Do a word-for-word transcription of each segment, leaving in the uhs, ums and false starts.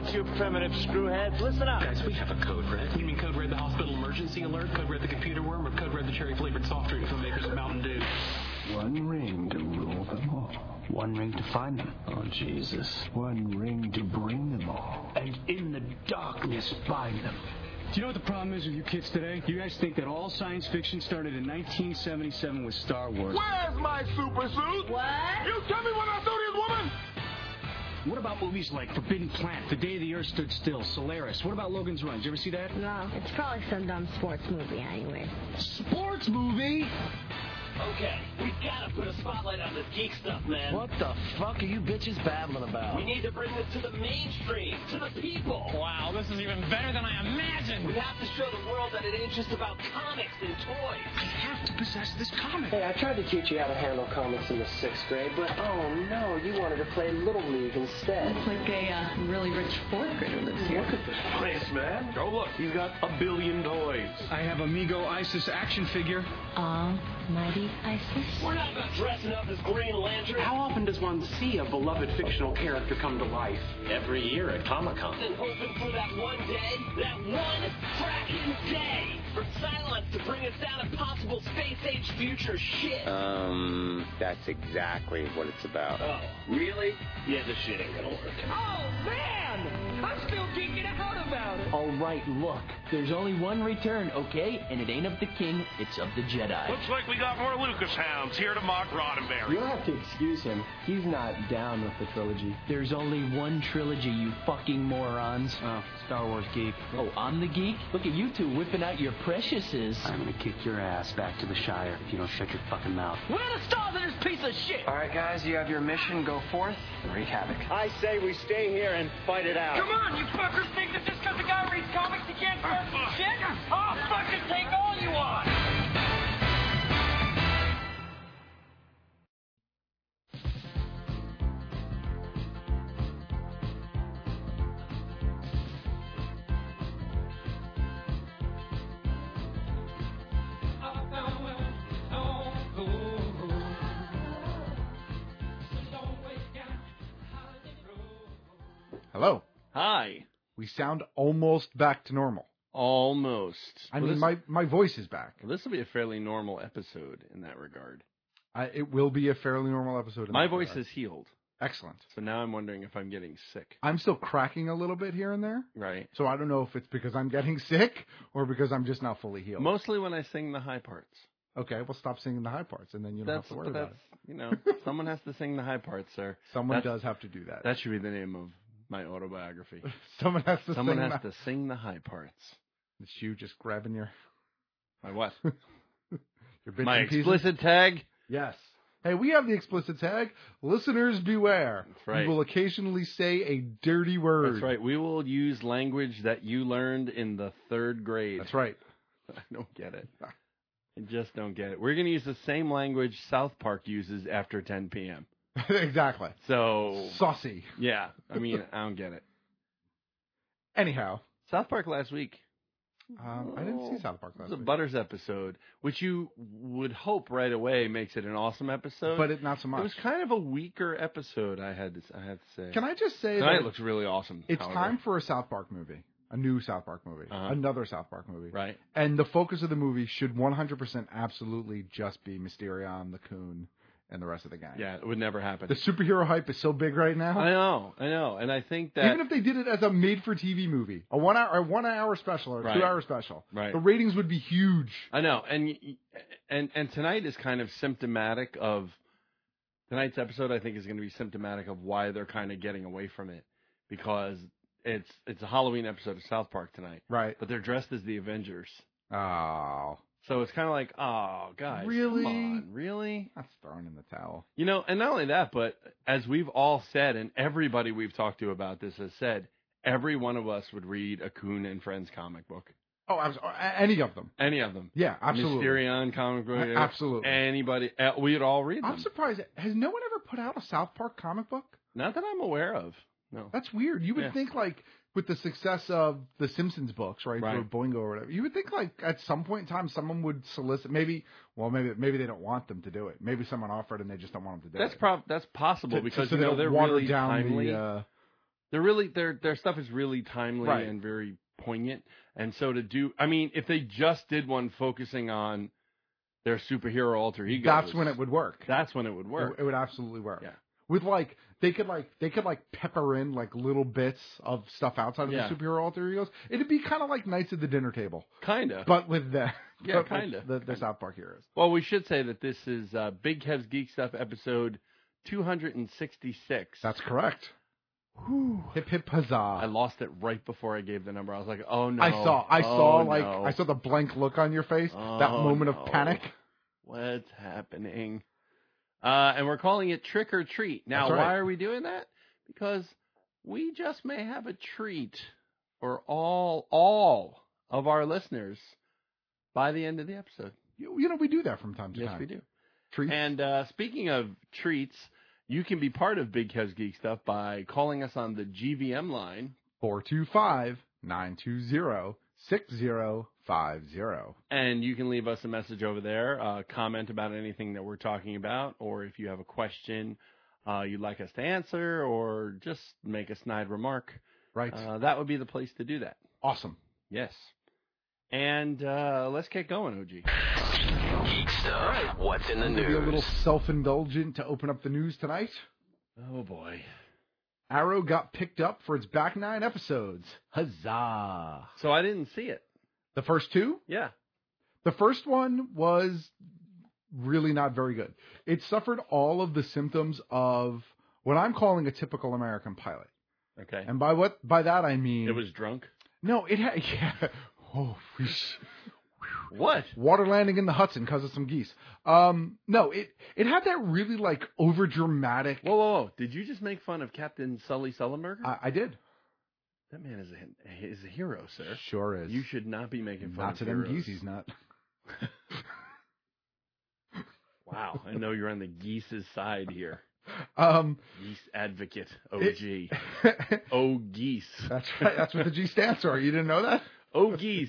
right, you primitive screwheads. Listen up. Guys, we have a code red. You mean code red the hospital emergency alert, code red the computer worm, or code red the cherry-flavored soft drink from makers of Mountain Dew? One ring to rule them all. One ring to find them. Oh, Jesus. One ring to bring them all. And in the darkness find them. Do you know what the problem is with you kids today? You guys think that all science fiction started in nineteen seventy-seven with Star Wars. Where's my super suit? What? You tell me what I do to this woman! What about movies like Forbidden Planet, The Day the Earth Stood Still, Solaris? What about Logan's Run? Did you ever see that? No, it's probably some dumb sports movie anyway. Sports movie? Okay, we've got to put a spotlight on this geek stuff, man. What the fuck are you bitches babbling about? We need to bring this to the mainstream, to the people. Wow, this is even better than I imagined. We have to show the world that it ain't just about comics and toys. I have to possess this comic. Hey, I tried to teach you how to handle comics in the sixth grade, but oh no, you wanted to play Little League instead. Looks like a uh, really rich fourth grader lives here. Look at this place, man. Go look. He's got a billion toys. I have Amigo Isis action figure. Almighty Isis. We're not about dressing up as Green Lantern. How often does one see a beloved fictional character come to life? Every year at Comic-Con. And hoping for that one day, that one fracking day, for Cylons to bring us down impossible space-age future shit. Um, that's exactly what it's about. Oh, really? Yeah, this shit ain't gonna work. Oh, man! I'm still geeking out about it. All right, look. There's only one return, okay? And it ain't of the king, it's of the Jedi. Looks like we got more Lucas hounds here to mock Roddenberry. You'll have to excuse him. He's not down with the trilogy. There's only one trilogy, you fucking morons. Oh, Star Wars geek. Oh, I'm the geek? Look at you two whipping out your preciouses. I'm gonna kick your ass back to the Shire if you don't shut your fucking mouth. Where are the stars in this piece of shit? All right, guys, you have your mission. Go forth and wreak havoc. I say we stay here and fight it out. Come on, you fuckers think that just because a guy reads comics he can't start some shit? I'll fucking take all you want! Hello. Hi. We sound almost back to normal. Almost. I well, mean, this, my, my voice is back. Well, this will be a fairly normal episode in that regard. I, it will be a fairly normal episode. In my that voice regard. is healed. Excellent. So now I'm wondering if I'm getting sick. I'm still cracking a little bit here and there. Right. So I don't know if it's because I'm getting sick or because I'm just not fully healed. Mostly when I sing the high parts. Okay, well, stop singing the high parts, and then you don't that's, have to worry but about that's, it. You know, someone has to sing the high parts, sir. Someone that's, does have to do that. That should be the name of my autobiography. Someone has to Someone sing has the... to sing the high parts. It's you just grabbing your... My what? your bits my and pieces? Explicit tag? Yes. Hey, we have the explicit tag. Listeners beware. That's right. We will occasionally say a dirty word. That's right. We will use language that you learned in the third grade. That's right. I don't get it. I just don't get it. We're going to use the same language South Park uses after ten p.m. Exactly. So... Saucy. Yeah. I mean, I don't get it. Anyhow. South Park last week. Um, I didn't see South Park last week. It was a week. Butters episode, which you would hope right away makes it an awesome episode. But it not so much. It was kind of a weaker episode, I had to, I had to say. Can I just say Tonight that... looks really awesome. It's however. time for a South Park movie. A new South Park movie. Uh-huh. Another South Park movie. Right. And the focus of the movie should one hundred percent absolutely just be Mysterion, the Coon, and the rest of the gang. Yeah, it would never happen. The superhero hype is so big right now. I know, I know. And I think that... Even if they did it as a made-for-T V movie, a one-hour a one-hour special or a right. two-hour special, right. the ratings would be huge. I know. And, and, and tonight is kind of symptomatic of... Tonight's episode, I think, is going to be symptomatic of why they're kind of getting away from it. Because... It's it's a Halloween episode of South Park tonight. Right. But they're dressed as the Avengers. Oh. So it's kind of like, oh, guys. Really? Come on, really? That's throwing in the towel. You know, and not only that, but as we've all said, and everybody we've talked to about this has said, every one of us would read a Coon and Friends comic book. Oh, any of them. Any of them. Yeah, absolutely. Mysterion comic book. Absolutely. Anybody. We'd all read them. I'm surprised. Has no one ever put out a South Park comic book? Not that I'm aware of. No. That's weird. You would yeah. think, like, with the success of the Simpsons books, right, right. for Boingo or whatever, you would think, like, at some point in time, someone would solicit, maybe, well, maybe maybe they don't want them to do it. Maybe someone offered and they just don't want them to do that's it. prob- that's possible to, because, to, so you know, they're water really down timely. The, uh, They're really their their stuff is really timely Right. and very poignant. And so to do, I mean, if they just did one focusing on their superhero alter egos, That's when it would work. That's when it would work. It, it would absolutely work. Yeah. With like they could like they could like pepper in like little bits of stuff outside of Yeah. the superhero alter egos. It'd be kind of like Knights of the Dinner Table, Kinda. but with the Yeah, but with kinda. the, the South Park heroes. Well, we should say that this is uh, Big Kev's Geek Stuff episode two hundred sixty-six. That's correct. Whew. Hip hip huzzah! I lost it right before I gave the number. I was like, oh no. I saw I oh, saw like no. I saw the blank look on your face. Oh, that moment no. of panic. What's happening? Uh, and we're calling it Trick or Treat. Now, That's right. why are we doing that? Because we just may have a treat for all all of our listeners by the end of the episode. You, you know we do that from time to Yes, time. we do. Treats. And uh, speaking of treats, you can be part of Big Kev's Geek Stuff by calling us on the G V M line. four two five, nine two zero, six zero five zero. And you can leave us a message over there, uh, comment about anything that we're talking about, or if you have a question uh, you'd like us to answer, or just make a snide remark. Right. Uh, that would be the place to do that. Awesome. Yes. And uh, let's get going, O G. Geek Stuff. Right. What's in the I'm news? gonna be a little self-indulgent to open up the news tonight. Oh, boy. Arrow got picked up for its back nine episodes. Huzzah! So I didn't see it. The first two? Yeah. The first one was really not very good. It suffered all of the symptoms of what I'm calling a typical American pilot. Okay. And by what by that I mean It was drunk? No, it had yeah. Oh, whoosh. What? Water landing in the Hudson because of some geese. Um, no, it it had that really like over dramatic. Whoa, whoa, whoa! Did you just make fun of Captain Sully Sullenberger? I, I did. That man is a is a hero, sir. Sure is. You should not be making fun Not of to them heroes. geese, he's not. Wow, I know you're on the geese's side here. Um, Geese advocate, O G. It, oh, geese. That's right. That's what the G stands for. You didn't know that? Oh, geese.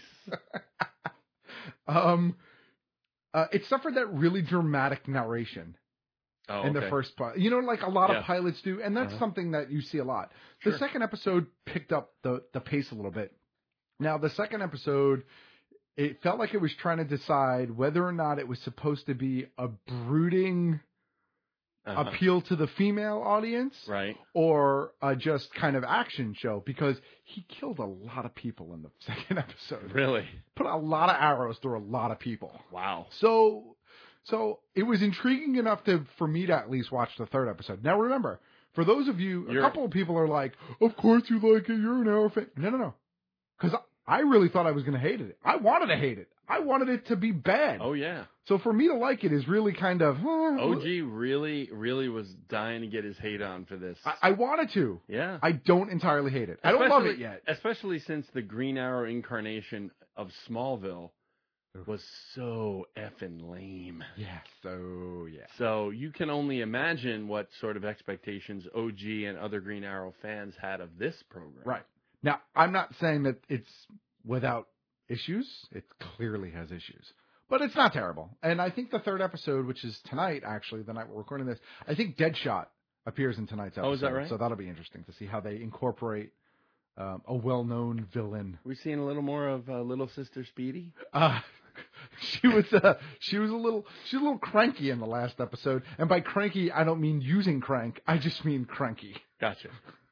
um, uh, it suffered that really dramatic narration Oh, in okay. the first part. You know, like a lot Yeah. of pilots do, and that's Uh-huh. something that you see a lot. Sure. The second episode picked up the, the pace a little bit. Now, the second episode, it felt like it was trying to decide whether or not it was supposed to be a brooding Uh-huh. appeal to the female audience, Right. or a just kind of action show, because he killed a lot of people in the second episode. Really? Put a lot of arrows through a lot of people. Wow. So, so it was intriguing enough to for me to at least watch the third episode. Now, remember, for those of you, You're- a couple of people are like, "Of course you like it. You're an Arrow fan." No, no, no. Because I, I really thought I was going to hate it. I wanted to hate it. I wanted it to be bad. Oh, yeah. So for me to like it is really kind of. O G really, really was dying to get his hate on for this. I, I wanted to. Yeah. I don't entirely hate it. I don't love it Especially- yet. Especially since the Green Arrow incarnation of Smallville was so effing lame. Yeah. So yeah. So you can only imagine what sort of expectations O G and other Green Arrow fans had of this program. Right. Now, I'm not saying that it's without issues. It clearly has issues. But it's not terrible. And I think the third episode, which is tonight, actually, the night we're recording this, I think Deadshot appears in tonight's episode. Oh, is that right? So that'll be interesting to see how they incorporate um, a well-known villain. We seeing a little more of uh, Little Sister Speedy? Uh, she was uh, she was a little she was a little cranky in the last episode. And by cranky, I don't mean using crank. I just mean cranky. Gotcha.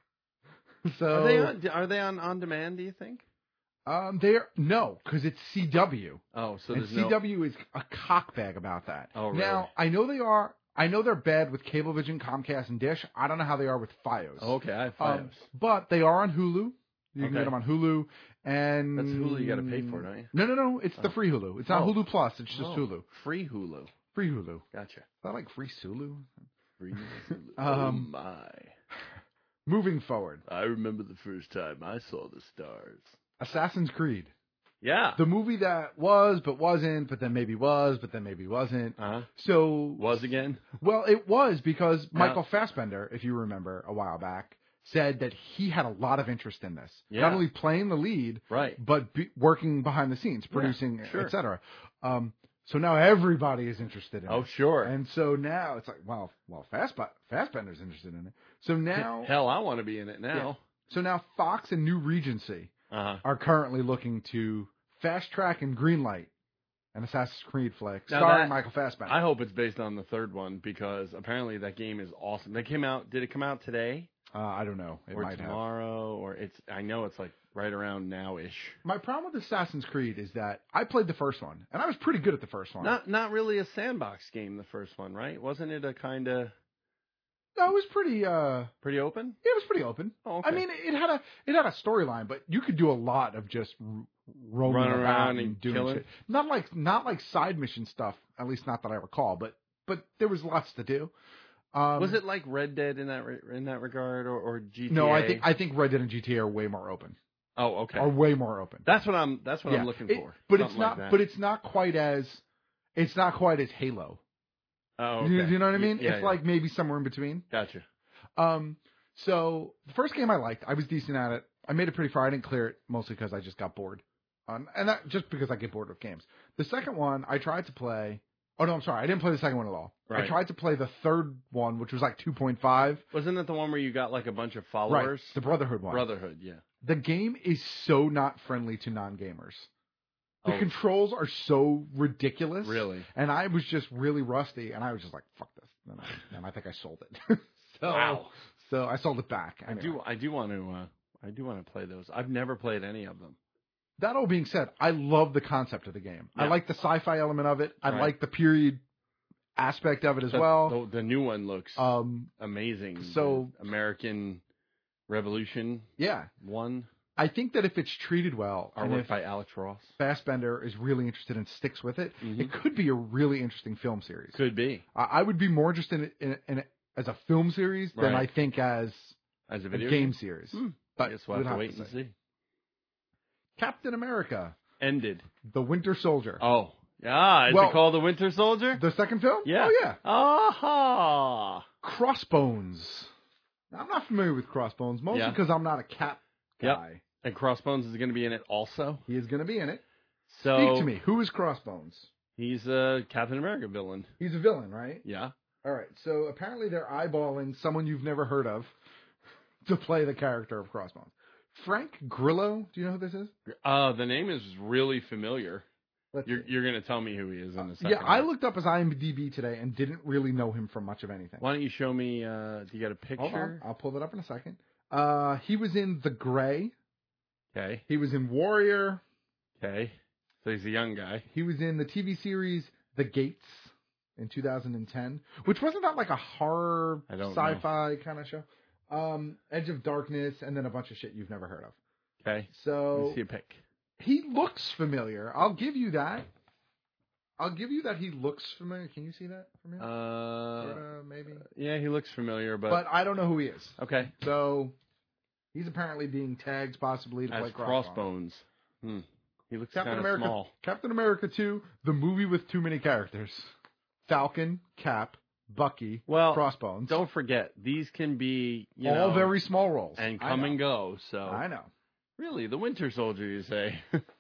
So Are they on, are they on, on demand, do you think? Um, they're no, because it's C W. Oh, so and there's C no... W is a cockbag about that. Oh, really? Now, I know they are. I know they're bad with Cablevision, Comcast, and Dish. I don't know how they are with FiOS. Oh, okay, I have FiOS. Um, but they are on Hulu. You Okay. can get them on Hulu. And That's Hulu you got to pay for, don't you? No, no, no. It's Oh. the free Hulu. It's not Oh. Hulu Plus. It's just Oh, Hulu. Free Hulu. Free Hulu. Gotcha. Is that like free Sulu? Free Hulu. Um, oh, my. Moving forward, I remember the first time I saw the stars. Assassin's Creed. Yeah. The movie that was, but wasn't, but then maybe was, but then maybe wasn't. Uh-huh. So Was again? Well, it was because Yeah. Michael Fassbender, if you remember a while back, said that he had a lot of interest in this. Yeah. Not only playing the lead, Right. but be, working behind the scenes, producing, sure. et cetera. Um, so now everybody is interested in Oh, it. sure. And so now it's like, well, well, Fassb- Fassbender's interested in it. So now, Hell, I want to be in it now. So now Fox and New Regency uh-huh. are currently looking to fast track and greenlight an Assassin's Creed flick Now starring that- Michael Fassbender. I hope it's based on the third one because apparently that game is awesome. They came out. Did it come out today? Uh, I don't know. It or might have. tomorrow, or it's. I know it's like right around now-ish. My problem with Assassin's Creed is that I played the first one, and I was pretty good at the first one. Not not really a sandbox game, the first one, right? Wasn't it a kind of No, it was pretty. Uh, pretty open? it was pretty open. Oh, okay. I mean, it had a it had a storyline, but you could do a lot of just r- roaming Running about around and, and doing killing? shit. Not like not like side mission stuff. At least not that I recall. But but there was lots to do. Um, Was it like Red Dead in that re- in that regard, or, or G T A? No, I think I think Red Dead and G T A are way more open. Oh, okay. Are way more open. That's what I'm. That's what Yeah. I'm looking It- for. but Something it's not. Like that. but it's not quite as. It's not quite as Halo. Oh, okay. You, you know what I mean? Yeah, it's yeah. like maybe somewhere in between. Gotcha. Um. So the first game I liked, I was decent at it. I made it pretty far. I didn't clear it mostly because I just got bored. Um, and that just because I get bored with games. The second one I tried to play. Oh no, I'm sorry. I didn't play the second one at all. Right. I tried to play the third one, which was like two point five. Wasn't it the one where you got like a bunch of Right. followers? The Brotherhood one. Brotherhood, yeah. The game is so not friendly to non-gamers. The Oh. controls are so ridiculous. Really? And I was just really rusty, and I was just like, fuck this. And I, and I think I sold it. so, Wow. So I sold it back. I Anyway. do. I do want to. Uh, I do want to play those. I've never played any of them. That all being said, I love the concept of the game. I Yeah. like the sci-fi element of it. I Right. like the period aspect of it as The- well. The, the new one looks Um, amazing. so- The American Revolution yeah. one, I think that if it's treated well, and artwork if by Alex Ross. Fassbender is really interested and sticks with it, Mhm. it could be a really interesting film series. Could be I I would be more interested in, in, in it as a film series than Right. I think as as a a video game series. Hmm. But Guess we'll we'd have to have wait to and see. see. Captain America, Ended. The Winter Soldier. Oh, yeah. Is Well, it called The Winter Soldier? The second film? Yeah. Oh, yeah. Aha. Crossbones. Now, I'm not familiar with Crossbones, mostly Yeah. because I'm not a Cap Yep. guy. And Crossbones is going to be in it also. He is going to be in it. So Speak to me. Who is Crossbones? He's a Captain America villain. He's a villain, right? Yeah. All right. So apparently they're eyeballing someone you've never heard of to play the character of Crossbones. Frank Grillo. Do you know who this is? Uh, the name is really familiar. Let's You're, see. you're going to tell me who he is in a second. Yeah, I looked up his IMDb today and didn't really know him from much of anything. Why don't you show me? Uh, do you got a picture? Hold on. I'll pull it up in a second. Uh, he was in The Gray. Okay. He was in Warrior. Okay. So he's a young guy. He was in the T V series The Gates in two thousand ten, which wasn't that like a horror I don't sci-fi kind of show. Um, Edge of Darkness, and then a bunch of shit you've never heard of. Okay. Let So me see a pic. he looks familiar. I'll give you that. I'll give you that he looks familiar. Can you see that from here? Uh, Sorta, maybe. yeah, he looks familiar, but, But I don't know who he is. okay. So he's apparently being tagged possibly to As play Crossbones. Hmm. He looks Captain kind of America. small. Captain America two, the movie with too many characters. Falcon, Cap, Bucky, Well, Crossbones. Don't forget, these can be you all know, very small roles. and I come know. and go. So I know. really, the Winter Soldier, you say?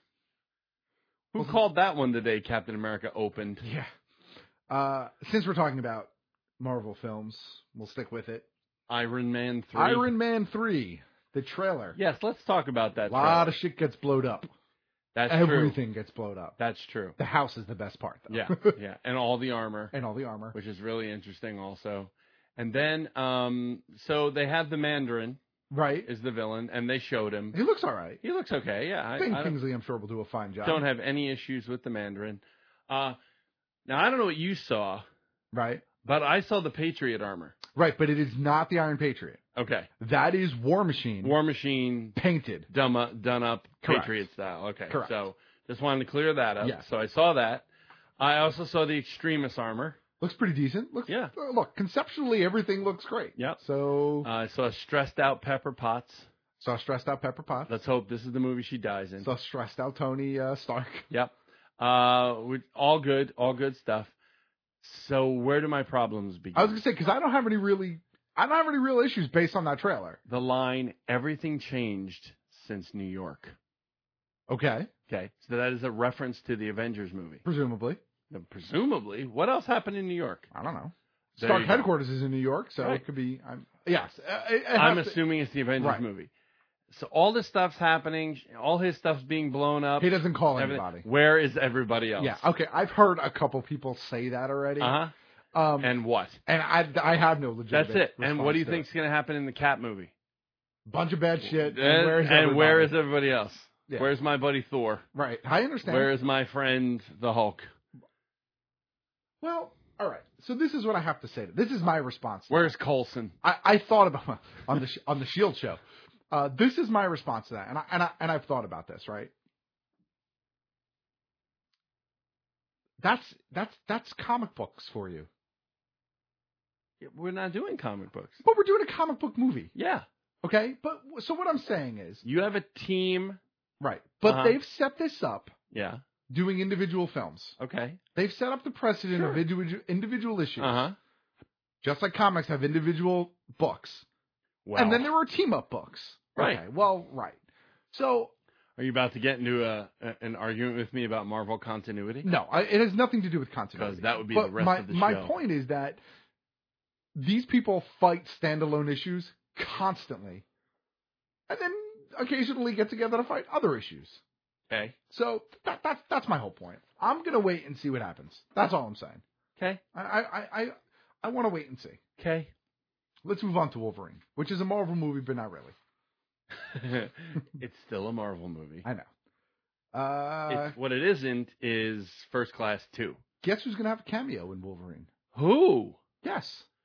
Who called that one the day Captain America opened? Yeah. Uh, since we're talking about Marvel films, we'll stick with it. Iron Man three. Iron Man three, the trailer. Yes, let's talk about that. A lot trailer. of shit gets blowed up. That's true. Everything gets blowed up. That's true. The house is the best part, though. Yeah, yeah, and all the armor, and all the armor, which is really interesting, also. And then, um, so they have the Mandarin, right? Is the villain, and they showed him. He looks all right. He looks okay. Yeah, I, Ben I Kingsley, I'm sure, will do a fine job. Don't have any issues with the Mandarin. Uh, now I don't know what you saw, right? But I saw the Patriot armor. Right, but it is not the Iron Patriot. Okay. That is War Machine. War Machine painted, done up, done up Correct. Patriot style. Okay. Correct. So just wanted to clear that up. Yes. So I saw that. I also saw the Extremis armor. Looks pretty decent. Looks yeah. Uh, look, conceptually everything looks great. Yep. So uh, I saw stressed out Pepper Potts. Saw stressed out Pepper Potts. Let's hope this is the movie she dies in. Saw stressed out Tony uh, Stark. Yep. Uh, we, all good, all good stuff. So where do my problems begin? I was gonna say because I don't have any really, I don't have any real issues based on that trailer. The line, everything changed since New York. Okay. Okay. So that is a reference to the Avengers movie. Presumably. Now, presumably. What else happened in New York? I don't know. There Stark you go. headquarters is in New York, so Right. it could be. I'm, yes. Uh, it, it I'm has to- assuming it's the Avengers Right. movie. So all this stuff's happening. All his stuff's being blown up. He doesn't call Everything. anybody. Where is everybody else? Yeah. Okay. I've heard a couple people say that already. Uh huh. Um, and what? And I, I have no legitimate. That's it. And what do you to think's it. going to happen in the Cat movie? Bunch of bad shit. And, and where is and where is everybody? everybody else? Yeah. Where's my buddy Thor? Right. I understand. Where is my friend the Hulk? Well, all right. So this is what I have to say. This is my response. Where's Coulson? I, I thought about on the on the Shield show. Uh, this is my response to that, and I, and I and I've thought about this. Right. That's that's that's comic books for you. We're not doing comic books. But we're doing a comic book movie. Yeah. Okay. But so what I'm saying is, you have a team. Right. But uh-huh. they've set this up. Yeah. Doing individual films. Okay. They've set up the precedent Sure. of individual individual issues. Uh huh. Just like comics have individual books. Well. And then there were team up books. Right. Okay. Well, right. So. Are you about to get into a, a an argument with me about Marvel continuity? No, I, it has nothing to do with continuity. Because that would be but the rest my, of the my show. My point is that these people fight standalone issues constantly. And then occasionally get together to fight other issues. Okay. So that, that's that's my whole point. I'm gonna wait and see what happens. That's all I'm saying. Okay. I I I, I want to wait and see. Okay. Let's move on to Wolverine, which is a Marvel movie, but not really. It's still a Marvel movie. I know. Uh, it's, what it isn't is First Class two. Guess who's gonna have a cameo in Wolverine? Who? Yes.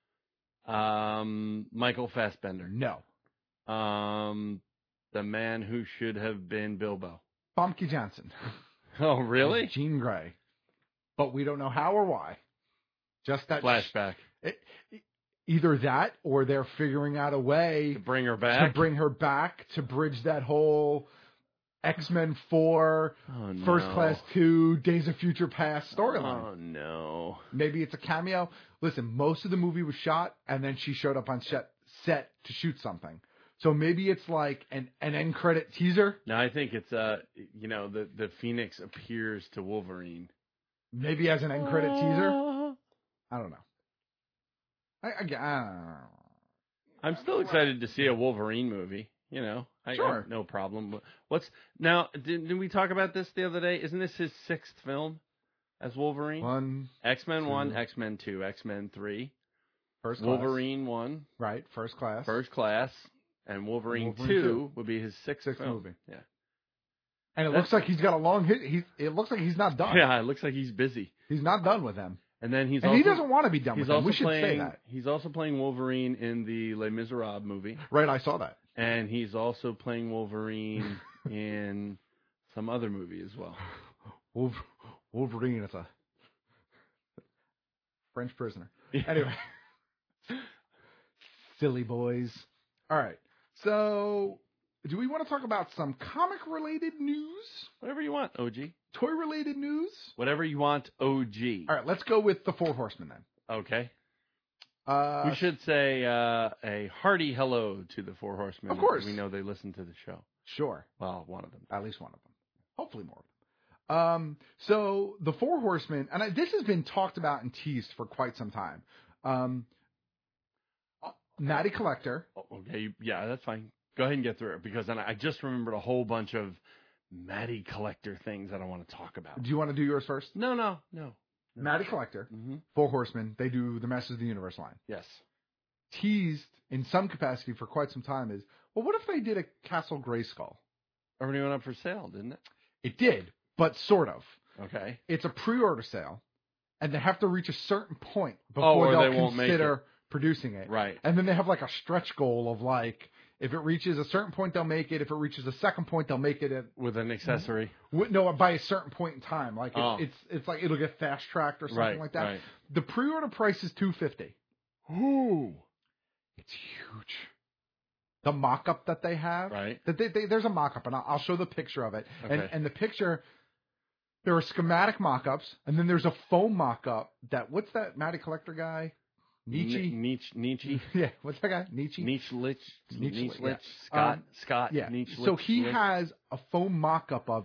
Um, Michael Fassbender. No. Um, the man who should have been Bilbo. Famke Janssen. Oh, really? Jean Grey. But we don't know how or why. Just that flashback. Sh- it, either that, or they're figuring out a way to bring her back. To bring her back to bridge that whole X-Men four, oh, no. First Class two, Days of Future Past storyline. Oh no. Maybe it's a cameo. Listen, most of the movie was shot, and then she showed up on set, set to shoot something. So maybe it's like an, an end credit teaser. No, I think it's uh, you know, the the Phoenix appears to Wolverine. Maybe as an end credit uh... teaser. I don't know. I, I, I don't know. I'm still excited to see a Wolverine movie. You know, I, sure, I, no problem. What's now? Did, did we talk about this the other day? Isn't this his sixth film as Wolverine? One, X-Men one, X-Men two, X-Men three, First Class. Wolverine one, right? First Class, First Class. And Wolverine, Wolverine two, two would be his sixth, sixth film. movie. Yeah. And it That's, looks like he's got a long hit. He, it looks like he's not done. Yeah, it looks like he's busy. He's not done with them. And then he's and also, he doesn't want to be done with them. We should playing, say that. He's also playing Wolverine in the Les Miserables movie. Right, I saw that. And he's also playing Wolverine in some other movie as well. Wolverine is a French prisoner. Anyway. Silly boys. All right. So, do we want to talk about some comic-related news? Whatever you want, O G. Toy-related news? Whatever you want, O G. All right, let's go with the Four Horsemen then. Okay. Uh, we should say uh, a hearty hello to the Four Horsemen. Of course. We know they listen to the show. Sure. Well, one of them. At least one of them. Hopefully more of them. Um, so, the Four Horsemen, and I, this has been talked about and teased for quite some time. Um, Matty Collector. Okay, yeah, that's fine. Go ahead and get through it, because then I just remembered a whole bunch of Matty Collector things that I want to talk about. Do you want to do yours first? No, no, no. no. Matty Collector, mm-hmm. Four Horsemen, they do the Masters of the Universe line. Yes. Teased in some capacity for quite some time is, well, what if they did a Castle Grayskull? Already went up for sale, didn't it? It did, but sort of. Okay. It's a pre-order sale, and they have to reach a certain point before oh, they'll they won't consider make it. producing it. Right. And then they have like a stretch goal of like, if it reaches a certain point, they'll make it. If it reaches a second point, they'll make it at, with an accessory. With, no, by a certain point in time. Like it's oh. it's, it's like it'll get fast tracked or something right, like that. Right. The pre-order price is two hundred fifty dollars. Ooh, it's huge. The mock-up that they have, right? That they, they, there's a mock-up, and I'll, I'll show the picture of it. Okay. And and the picture, there are schematic mock-ups, and then there's a foam mock-up. That what's that Matty Collector guy? Nietzsche? Nietzsche. Nietzsche. Yeah, what's that guy? Nietzsche? Nietzsche Lich. Nietzsche, Nietzsche yeah. Lich. Scott. Um, Scott. Yeah. Nietzsche so Lich, he Lich. has a foam mock-up of it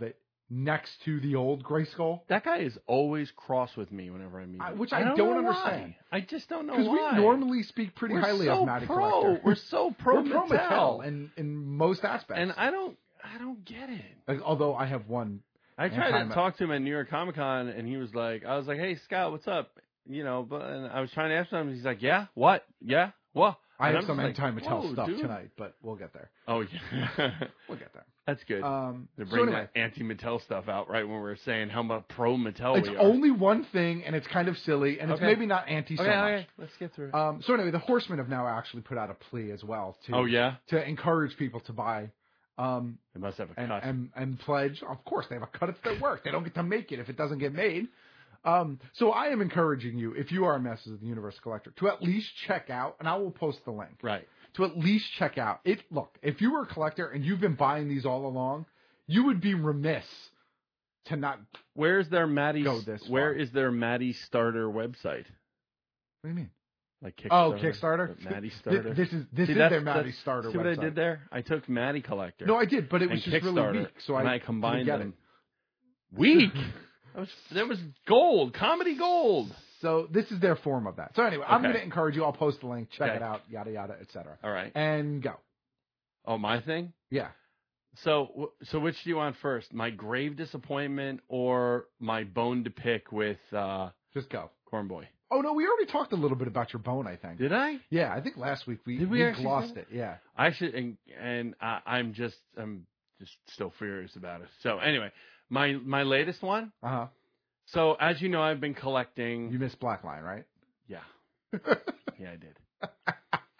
next to the old Grayskull. That guy is always cross with me whenever I meet him. I, which I I don't, don't know understand. Why. I just don't know Because why. we normally speak pretty We're highly so of Matty pro. Collector. We're so pro We're pro Mattel. Mattel in, in most aspects. And I don't, I don't get it. Like, although I have one. I tried anti- to talk to him at New York Comic Con, and he was like, I was like, hey, Scott, what's up? You know, but and I was trying to ask him, and he's like, yeah, what? Yeah, what? I and have I'm some like, anti-Mattel whoa, stuff dude. tonight, but we'll get there. Oh, yeah. We'll get there. That's good. Um, They're so bringing anyway, that anti-Mattel stuff out right when we're saying how much pro Mattel it's we are. only one thing, and it's kind of silly, and it's Okay. maybe not anti so okay, much. okay, let's get through it. Um, so anyway, the Horsemen have now actually put out a plea as well to Oh, yeah? to encourage people to buy. Um, They must have a and, cut. and and pledge. Of course, they have a cut. It's their work. They don't get to make it if it doesn't get made. Um, so I am encouraging you, if you are a Masters of the Universe collector, to at least check out, and I will post the link. Right. To at least check out it. Look, if you were a collector and you've been buying these all along, you would be remiss to not. Where's their Maddie? Go this Where far. is their Maddie Starter website? What do you mean? Like Kickstarter? Oh, Kickstarter. Maddie Th- Starter. This is this See, is that's- their Maddie that's- Starter See what website. I did there? I took Maddie Collector. No, I did, but it was and just really Kickstarter, weak. So and I, I combined didn't get them. it. Weak. That was that was gold, comedy gold. So this is their form of that. So anyway, I'm Okay. going to encourage you. I'll post the link. Check Okay. it out. Yada yada, et cetera. All right. And go. Oh, my thing. Yeah. So so which do you want first? My grave disappointment or my bone to pick with uh, Just go. Corn Boy? Oh no, we already talked a little bit about your bone. I think. Did I? Yeah, I think last week we, Did we actually glossed say it. Yeah. I should, and, and I, I'm just, I'm just still furious about it. So anyway, my my latest one. Uh huh. So as you know, I've been collecting. You missed Black Line, right? Yeah. Yeah, I did.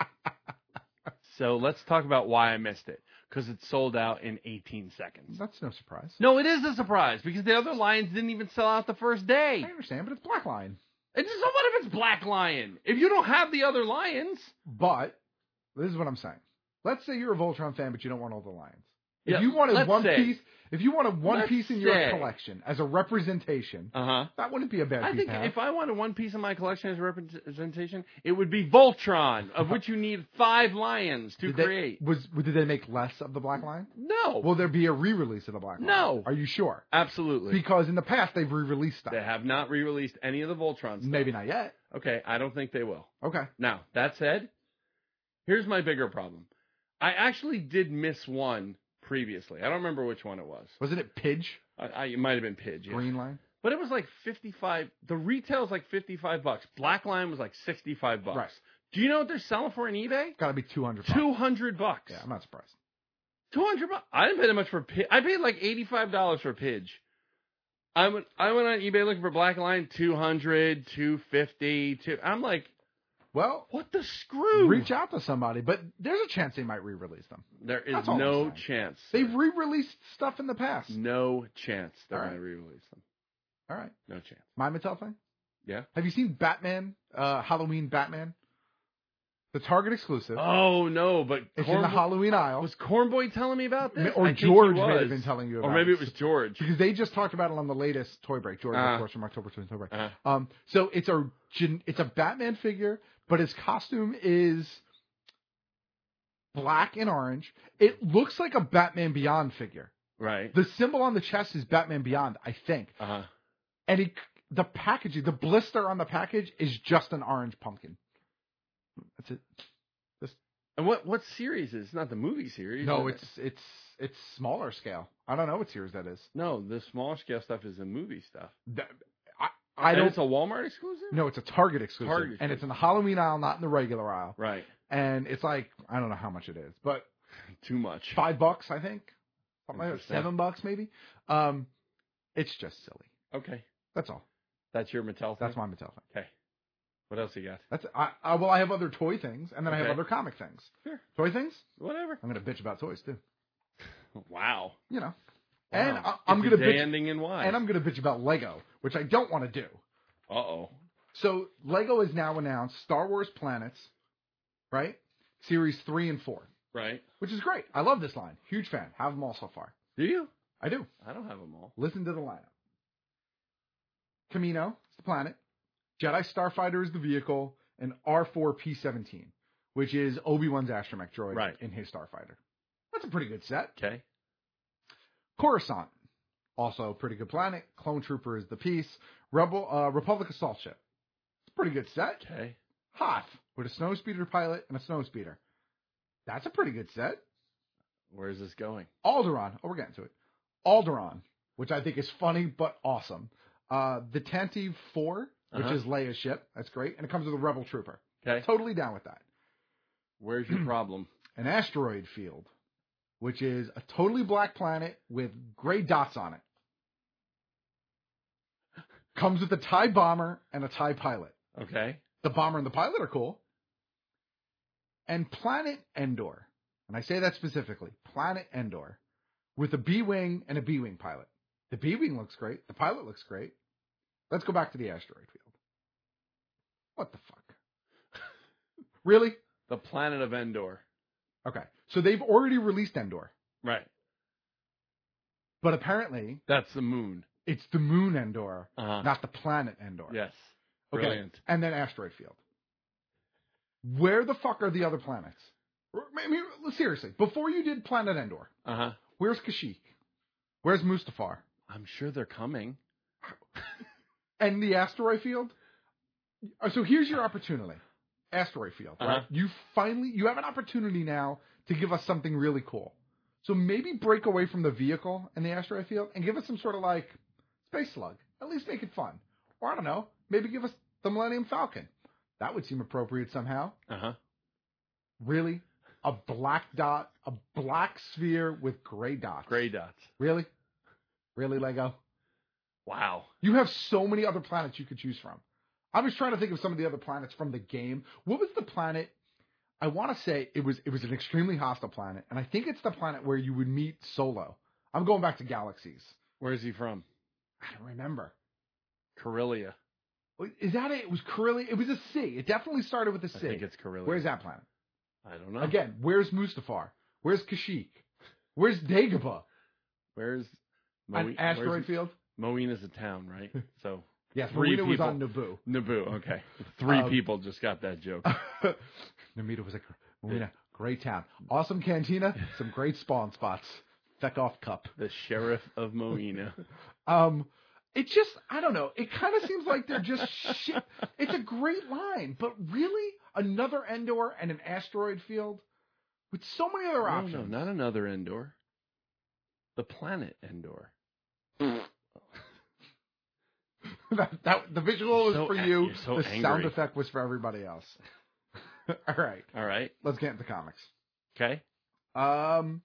So let's talk about why I missed it. Because it sold out in eighteen seconds. That's no surprise. No, it is a surprise because the other lions didn't even sell out the first day. I understand, but it's Black Line. And so what if it's Black Lion? If you don't have the other lions. But this is what I'm saying. Let's say you're a Voltron fan, but you don't want all the lions. If Yeah, you wanted let's one say. piece, if you wanted one Let's piece in your say. collection as a representation, Uh huh. that wouldn't be a bad I piece think to have. if I wanted one piece of my collection as a representation, it would be Voltron, of which you need five lions to Did they- create. was did they make less of the Black Line? No. Will there be a re-release of the Black Line? No. Are you sure? Absolutely. Because in the past they've re-released stuff. They have not re-released any of the Voltron stuff. Maybe not yet. Okay, I don't think they will. Okay. Now, that said, here's my bigger problem. I actually did miss one previously. I don't remember which one it was. Wasn't it Pidge? I, I, it might have been Pidge. Yeah. Green Line? But it was like fifty-five. The retail is like fifty-five bucks. Black Line was like sixty-five bucks. Right. Do you know what they're selling for on eBay? Gotta be two hundred. Two hundred bucks. Yeah, I'm not surprised. Two hundred bucks. I didn't pay that much for Pidge. I paid like eighty-five dollars for Pidge. I went. I went on eBay looking for Black Line. Two hundred, two fifty. Two. I'm like, well, what the screw? Reach out to somebody, but there's a chance they might re-release them. There is That's all no I'm saying. chance. They've re-released stuff in the past. No chance they're All going right. to re-release them. All right. No chance. My Mattel thing? Yeah. Have you seen Batman, uh, Halloween Batman? The Target exclusive. Oh no, but It's Corn in the Boy- Halloween aisle. Was Corn Boy telling me about this? Or I think he George may was. have been telling you about Or maybe it. it was George. Because they just talked about it on the latest Toy Break. George, Uh-huh. of course, from October to October. Uh-huh. Um, so it's a gen- it's a Batman figure, but his costume is black and orange. It looks like a Batman Beyond figure. Right. The symbol on the chest is Batman Beyond, I think. Uh-huh. And he, the packaging, the blister on the package is just an orange pumpkin. That's it. Just, And what what series is? It's not the movie series. no, is it's it? it's it's smaller scale. I don't know what series that is. No, the smaller scale stuff is the movie stuff. That, I I And don't. it's a Walmart exclusive? No, it's a Target exclusive, Target and it's in the Halloween aisle, not in the regular aisle. Right. And it's like I don't know how much it is, but Too much. five bucks, I think, something like that, Interesting. seven bucks maybe. Um, it's just silly. Okay. That's all. That's your Mattel thing? That's my Mattel thing. Okay. What else you got? That's I, I well, I have other toy things, and then I have Okay. other comic things. Sure. Toy things. Whatever. I'm gonna bitch about toys too. Wow. You know. Wow. And I, I'm It's gonna a bitch. ending in why. And I'm gonna bitch about Lego, which I don't want to do. Uh oh. So Lego has now announced Star Wars Planets, right? Series three and four, Right. which is great. I love this line. Huge fan. Have them all so far. Do you? I do. I don't have them all. Listen to the lineup. Camino is the planet. Jedi Starfighter is the vehicle, and R four P seventeen, which is Obi-Wan's astromech droid Right. in his Starfighter. That's a pretty good set. Okay. Coruscant, also a pretty good planet. Clone Trooper is the piece. Rebel uh, Republic assault ship. It's a pretty good set. Okay. Hoth with a snowspeeder pilot and a snowspeeder. That's a pretty good set. Where is this going? Alderaan. Oh, we're getting to it. Alderaan, which I think is funny but awesome. Uh, the Tantive four, which Uh-huh. is Leia's ship. That's great. And it comes with a Rebel Trooper. Okay. Totally down with that. Where's your problem? An asteroid field, which is a totally black planet with gray dots on it. Comes with a TIE bomber and a TIE pilot. Okay. The bomber and the pilot are cool. And Planet Endor. And I say that specifically. Planet Endor. With a B-Wing and a B-Wing pilot. The B-Wing looks great. The pilot looks great. Let's go back to the asteroid field. What the fuck? Really? The planet of Endor. Okay. So they've already released Endor. Right. But apparently... That's the moon. It's the moon Endor, uh-huh. not the planet Endor. Yes. Okay. Brilliant. And then asteroid field. Where the fuck are the other planets? I mean, seriously, before you did Planet Endor, uh-huh. where's Kashyyyk? Where's Mustafar? I'm sure they're coming. And the asteroid field? So here's your opportunity. Asteroid field, right? Uh-huh. You finally, you have an opportunity now to give us something really cool. So maybe break away from the vehicle and the asteroid field and give us some sort of like space slug. At least make it fun. Or I don't know, maybe give us the Millennium Falcon. That would seem appropriate somehow. Uh-huh. Really? A black dot, a black sphere with gray dots. Gray dots. Really? Really, Lego? Wow. You have so many other planets you could choose from. I was trying to think of some of the other planets from the game. What was the planet? I want to say it was it was an extremely hostile planet, and I think it's the planet where you would meet Solo. I'm going back to galaxies. Where is he from? I don't remember. Corellia. Is that it? It was Corellia. It was a C. It definitely started with a C. I think it's Corellia. Where's that planet? I don't know. Again, where's Mustafar? Where's Kashyyyk? Where's Dagobah? Where's Mo- An asteroid where's, field? Moeen is a town, right? So yes, three Moeen people. was on Naboo. Naboo, okay. Three um, people just got that joke. Namita was like, Moeen, great town. Awesome cantina, some great spawn spots. Feck off cup. The sheriff of Moena. um, it just, I don't know. It kind of seems like they're just shit. It's a great line, but really? Another Endor and an asteroid field? With so many other no, options. No, not another Endor. The planet Endor. that, that, the visual was so for a- you. so the angry. sound effect was for everybody else. All right. All right. Let's get into comics. Okay. Um,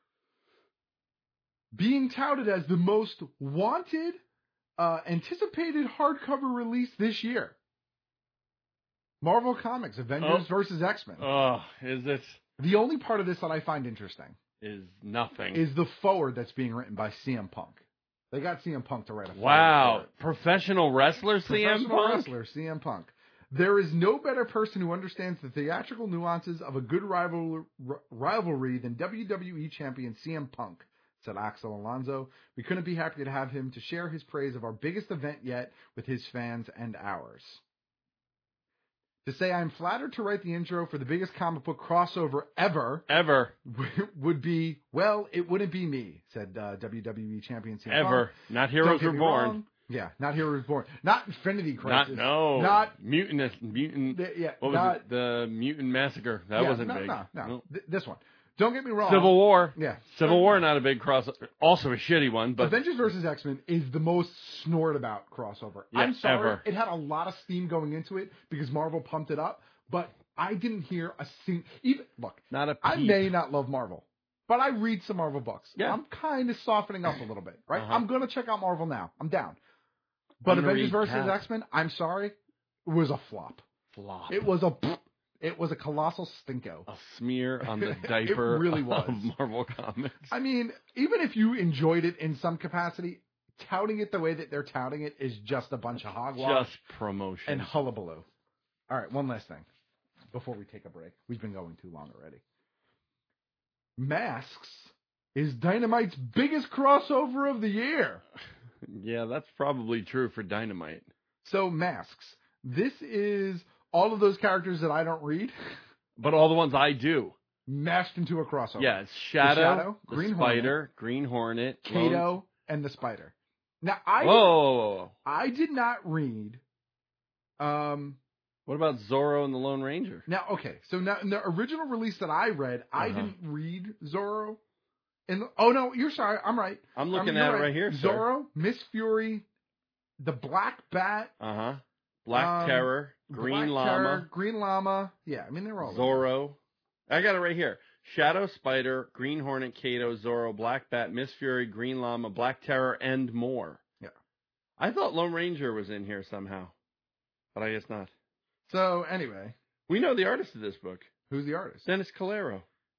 being touted as the most wanted, uh, anticipated hardcover release this year. Marvel Comics, Avengers Oh. versus X-Men. Oh, is it? The only part of this that I find interesting Is nothing. is the forward that's being written by C M Punk. They got C M Punk to write a forward. Wow. for it. Professional wrestler C M Professional Punk? wrestler C M Punk. There is no better person who understands the theatrical nuances of a good rival, r- rivalry than W W E champion C M Punk, said Axel Alonso. We couldn't be happier to have him to share his praise of our biggest event yet with his fans and ours. To say I'm flattered to write the intro for the biggest comic book crossover ever Ever. would be, well, it wouldn't be me, said uh, W W E champion C M Punk. Ever. Not Don't Heroes get me Reborn. wrong. Yeah, not Heroes Reborn. Not Infinity Not Crisis. no. Not mutant. Mutant. The, yeah, what was not, it? The Mutant Massacre. That yeah, wasn't no, big. No, no, Nope. Th- this one. Don't get me wrong. Civil War. Yeah. Civil War, not a big crossover. Also a shitty one, but Avengers versus X-Men is the most snored about crossover. Yeah, I'm sorry. ever. It had a lot of steam going into it because Marvel pumped it up, but I didn't hear a single. Even look, not a. I peep. may not love Marvel, but I read some Marvel books. Yeah. I'm kind of softening up a little bit, right? Uh-huh. I'm going to check out Marvel now. I'm down. But I'm gonna Avengers read versus Cap. X-Men, I'm sorry, it was a flop. Flop. It was a. It was a colossal stinko. A smear on the diaper It really was. of Marvel Comics. I mean, even if you enjoyed it in some capacity, touting it the way that they're touting it is just a bunch of hogwash Just promotion. and hullabaloo. All right, one last thing before we take a break. We've been going too long already. Masks is Dynamite's biggest crossover of the year. Yeah, that's probably true for Dynamite. So, Masks. This is all of those characters that I don't read But all the ones I do. mashed into a crossover. Yeah, it's Shadow, Shadow, the Green Spider, Hornet, Green Hornet, Kato, Lone- and the Spider. Now, I, Whoa. I did not read. Um, what about Zorro and the Lone Ranger? Now, okay, so now in the original release that I read, I Uh-huh. didn't read Zorro. In the, oh no, you're sorry. I'm right. I'm looking I mean, at it right. right here, sir. Zorro, Miss Fury, the Black Bat. Uh huh. Black um, Terror, Green Black Llama, Terror, Green Llama. Yeah, I mean they were all Zorro. I got it right here. Shadow Spider, Green Hornet, Kato, Zorro, Black Bat, Miss Fury, Green Llama, Black Terror, and more. Yeah. I thought Lone Ranger was in here somehow, but I guess not. So anyway, we know the artist of this book. Who's the artist? Dennis Calero.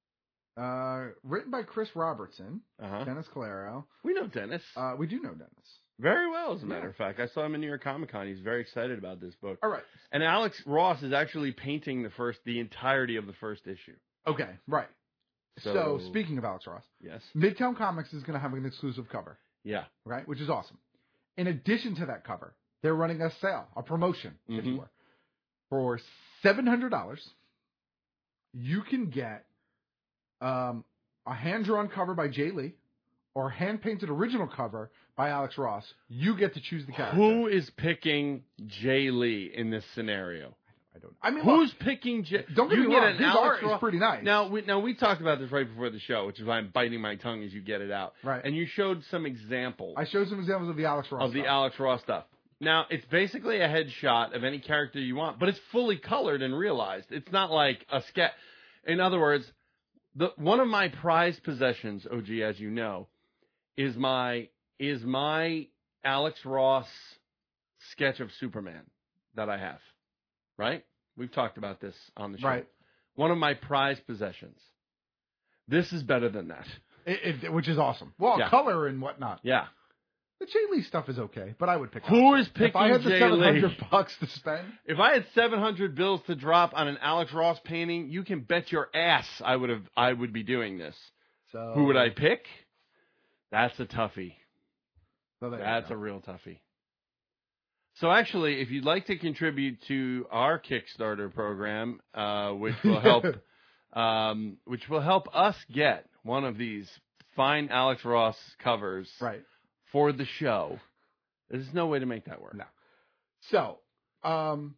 Uh, written by Chris Robertson. Uh-huh. Dennis Calero. We know Dennis. Uh, we do know Dennis. Very well, as a matter Yeah. of fact. I saw him in New York Comic Con. He's very excited about this book. All right. And Alex Ross is actually painting the first, the entirety of the first issue. Okay, right. So, So- speaking of Alex Ross, Yes. Midtown Comics is going to have an exclusive cover, Yeah. right? Which is awesome. In addition to that cover, they're running a sale, a promotion, if you Mhm. were. For seven hundred dollars, you can get um, a hand-drawn cover by Jay Lee or a hand-painted original cover by Alex Ross. You get to choose the character. Who is picking Jay Lee in this scenario? I don't. I mean, Who's look, picking Jay? Don't get you me get wrong. an His Alex art is Ross- pretty nice. Now, we, now we talked about this right before the show, which is why I'm biting my tongue as you get it out. Right. And you showed some examples I showed some examples of the Alex Ross of the stuff. Alex Ross stuff. Now, it's basically a headshot of any character you want, but it's fully colored and realized. It's not like a sketch. In other words, the one of my prized possessions, O G, as you know, is my is my Alex Ross sketch of Superman that I have. Right? We've talked about this on the show. Right. One of my prized possessions. This is better than that. It, it, which is awesome. Well, Yeah. color and whatnot. Yeah. The Jay Lee stuff is okay, but I would pick. Who Alex is Ross. picking If I had the Jay seven hundred Lee? bucks to spend, If I had seven hundred bills to drop on an Alex Ross painting, you can bet your ass I would have I would be doing this. so Who would I pick? That's a toughie. So there you That's go. a real toughie. So actually, if you'd like to contribute to our Kickstarter program, uh, which will help, um, which will help us get one of these fine Alex Ross covers right for the show, there's no way to make that work. No. So, um,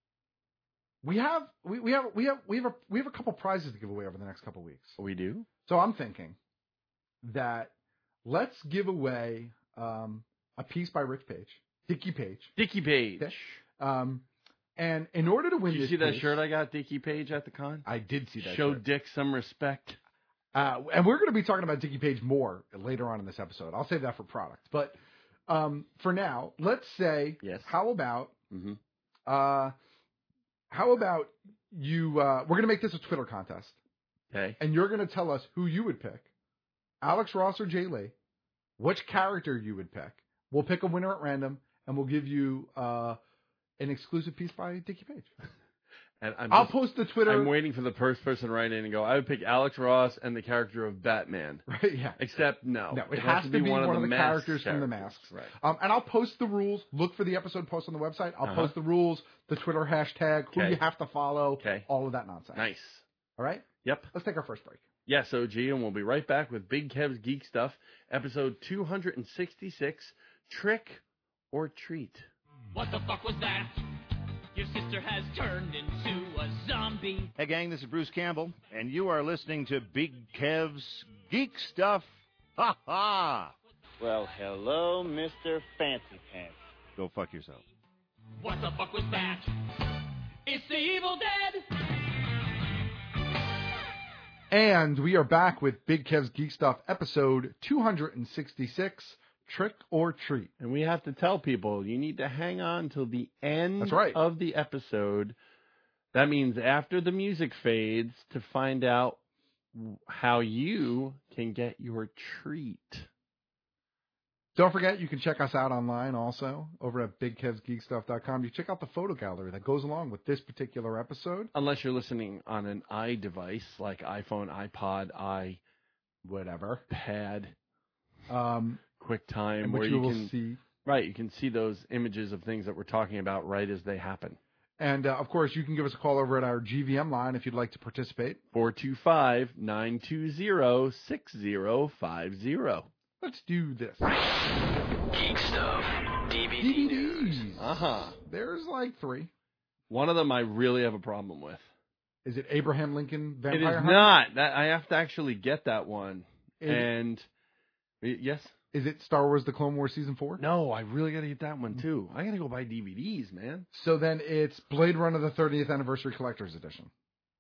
we have we, we have we have we have a we have a couple prizes to give away over the next couple weeks. We do. So I'm thinking that let's give away um, a piece by Rich Page, Dickie Page, Dickie Page. Okay. Um, and in order to win Did you this see that piece- shirt I got, Dickie Page, at the con? I did see that. Show shirt. Dick some respect. Uh, and we're going to be talking about Dickie Page more later on in this episode. I'll save that for product. But um, for now, let's say, Yes. how about, Mm-hmm. uh, how about you? Uh, we're going to make this a Twitter contest, Okay. and you're going to tell us who you would pick, Alex Ross or Jay Lee, which character you would pick. We'll pick a winner at random, and we'll give you uh, an exclusive piece by Dickie Page. And I'm I'll just- post the Twitter. I'm waiting for the first person to write in and go, I would pick Alex Ross and the character of Batman. Right, yeah. Except, no. No, it, has, to be one, of the, masked characters from the characters. masks. Right. Um, and I'll post the rules. Look for the episode post on the website. I'll Uh-huh. post the rules, the Twitter hashtag, who Okay. you have to follow, Okay. all of that nonsense. Nice. All right? Yep. Let's take our first break. Yes, O G, and we'll be right back with Big Kev's Geek Stuff, episode two sixty-six, Trick or Treat. What the fuck was that? Your sister has turned into a zombie. Hey, gang, this is Bruce Campbell, and you are listening to Big Kev's Geek Stuff. Ha ha! Well, hello, Mister Fancy Pants. Go fuck yourself. What the fuck was that? It's the Evil Dead. And we are back with Big Kev's Geek Stuff, episode two sixty-six, Trick or Treat. And we have to tell people, you need to hang on till the end That's right. of the episode. That means after the music fades to find out how you can get your treat. Don't forget, you can check us out online also over at big kevs geek stuff dot com. You check out the photo gallery that goes along with this particular episode. Unless you're listening on an iDevice like iPhone, iPod, i Whatever. Pad, Um, QuickTime, in where which you you will can see. right, you can see those images of things that we're talking about right as they happen. And, uh, of course, you can give us a call over at our G V M line if you'd like to participate. four two five, nine two zero, six zero five zero. Let's do this. Geek Stuff, D V D, D V Ds. news. Uh-huh. There's like three. One of them I really have a problem with. Is it Abraham Lincoln Vampire It is Hunter? not. That I have to actually get that one. Is and it, yes. Is it Star Wars The Clone Wars Season four? No, I really got to get that one too. I got to go buy D V Ds, man. So then it's Blade Runner the thirtieth Anniversary Collector's Edition.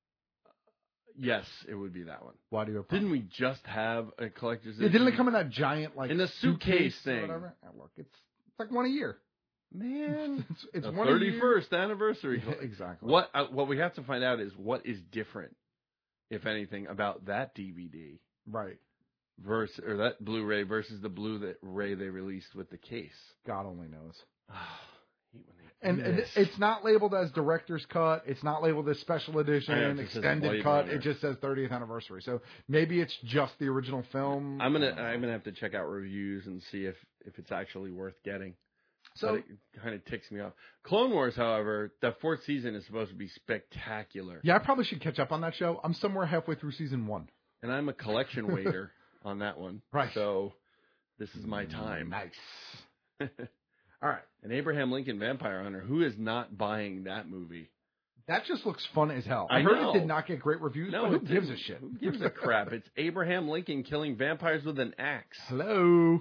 Yes, it would be that one. Why do you have Didn't we just have a collector's Yeah, edition? didn't it come in that giant like in the suitcase, or thing? whatever? Oh, look, it's it's like one a year. Man, it's it's the one a year. thirty-first anniversary. Yeah, exactly. What uh, what we have to find out is what is different, if anything, about that D V D, right? Versus or that Blu-ray versus the Blu-ray they released with the case. God only knows. hate when they And, do and this. it's not labeled as director's cut. It's not labeled as special edition, I know, it just says extended Blade cut. Runner. It just says thirtieth anniversary. So maybe it's just the original film. I'm gonna I'm gonna have to check out reviews and see if, if it's actually worth getting. So but it kind of ticks me off. Clone Wars, however, that fourth season is supposed to be spectacular. Yeah, I probably should catch up on that show. I'm somewhere halfway through season one. And I'm a collection waiter on that one. Right. So this is my time. Nice. All right. And Abraham Lincoln Vampire Hunter, who is not buying that movie? That just looks fun as hell. I, I heard know. it did not get great reviews, No, but who it gives a didn't. shit? Who gives a crap? It's Abraham Lincoln killing vampires with an axe. Hello.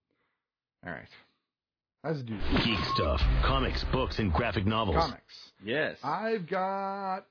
All right. Let's do this. Geek Stuff, comics, books, and graphic novels. Comics. Yes. I've got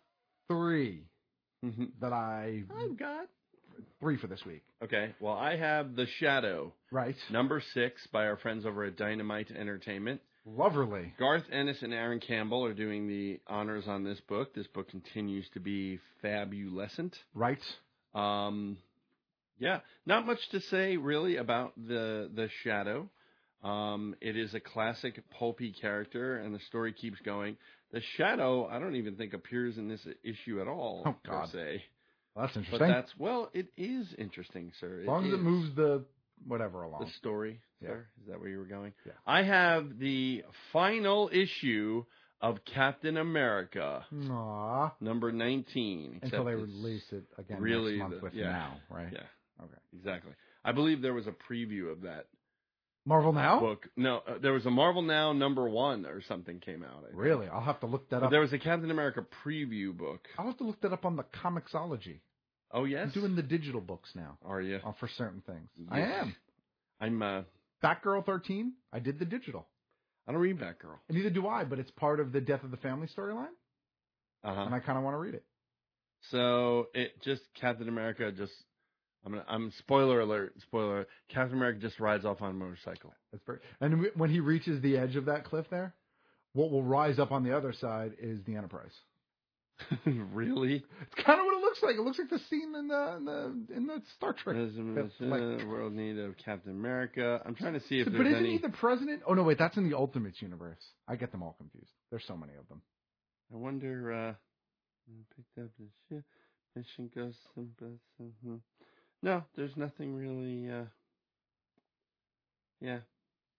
three that I... I've got... Three for this week. Okay. Well, I have The Shadow. Right. Number six by our friends over at Dynamite Entertainment. Lovely. Garth Ennis and Aaron Campbell are doing the honors on this book. This book continues to be fabulescent. Right. Um, yeah, not much to say really about the the Shadow. Um, it is a classic pulpy character, and the story keeps going. The Shadow, I don't even think appears in this issue at all. Oh, God. Per se. Well, that's interesting. But that's well, it is interesting, sir. As long as is. it moves the whatever along. The story, Yeah. sir? Is that where you were going? Yeah. I have the final issue of Captain America, Aww. number nineteen. Until they except release it again really next month the- with yeah. Now, right? Yeah. Okay. Exactly. I believe there was a preview of that Marvel Now? book. No, uh, there was a Marvel Now number one or something came out. I think. Really? I'll have to look that But up. there was a Captain America preview book. I'll have to look that up on the Comixology. Oh, yes? I'm doing the digital books now. Are you? Uh, for certain things. I Yes. am. I'm, uh, Batgirl thirteen, I did the digital. I don't read Batgirl. And neither do I, but it's part of the Death of the Family storyline, Uh-huh. and I kind of want to read it. So it just Captain America just I'm gonna, I'm spoiler alert spoiler alert, Captain America just rides off on a motorcycle. That's very. And w- when he reaches the edge of that cliff there, what will rise up on the other side is the Enterprise. Really? It's kind of what it looks like. It looks like the scene in the in the, in the Star Trek. There's a like- world need of Captain America. I'm trying to see if So- there's but isn't any. he the president? Oh no, wait, that's in the Ultimates universe. I get them all confused. There's so many of them. I wonder. uh Picked up the ship. Mission goes. some- No, there's nothing really. uh Yeah.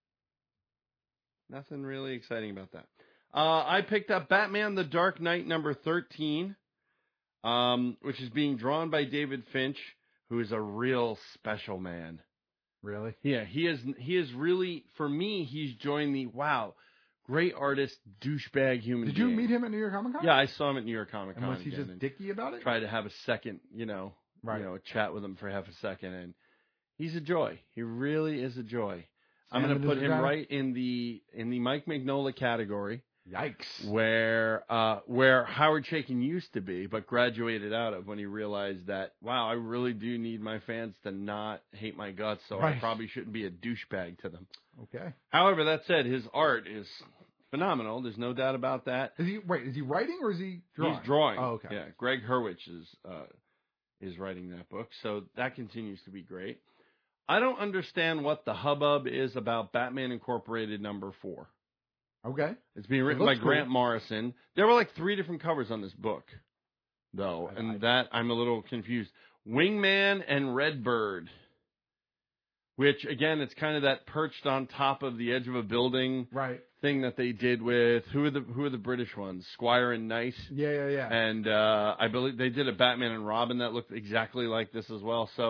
Nothing really exciting about that. Uh, I picked up Batman The Dark Knight number thirteen, um, which is being drawn by David Finch, who is a real special man. Really? Yeah, he is. He is really, for me, he's joined the, wow, great artist, douchebag human Did being. you meet him at New York Comic Con? Yeah, I saw him at New York Comic Con. And was he again just and dicky about it? tried to have a second, you know, Right. you know, chat with him for half a second, and he's a joy. He really is a joy. I'm Sam going to put is a him guy? right in the in the Mike Mignola category. Yikes. Where uh, where Howard Chaykin used to be, but graduated out of when he realized that, wow, I really do need my fans to not hate my guts, so Right. I probably shouldn't be a douchebag to them. Okay. However, that said, his art is phenomenal. There's no doubt about that. Is he wait? Is he writing or is he drawing? He's drawing. Oh, okay. Yeah, Greg Hurwitz is uh, is writing that book, so that continues to be great. I don't understand what the hubbub is about Batman Incorporated number four. Okay. It's being written It by looks Grant cool. Morrison. There were like three different covers on this book, though, I- and I- that I'm a little confused. Wingman and Redbird, which again, it's kind of that perched on top of the edge of a building Right. thing that they did with who are the who are the British ones? Squire and Knight. Yeah, yeah, yeah. And uh, I believe they did a Batman and Robin that looked exactly like this as well. So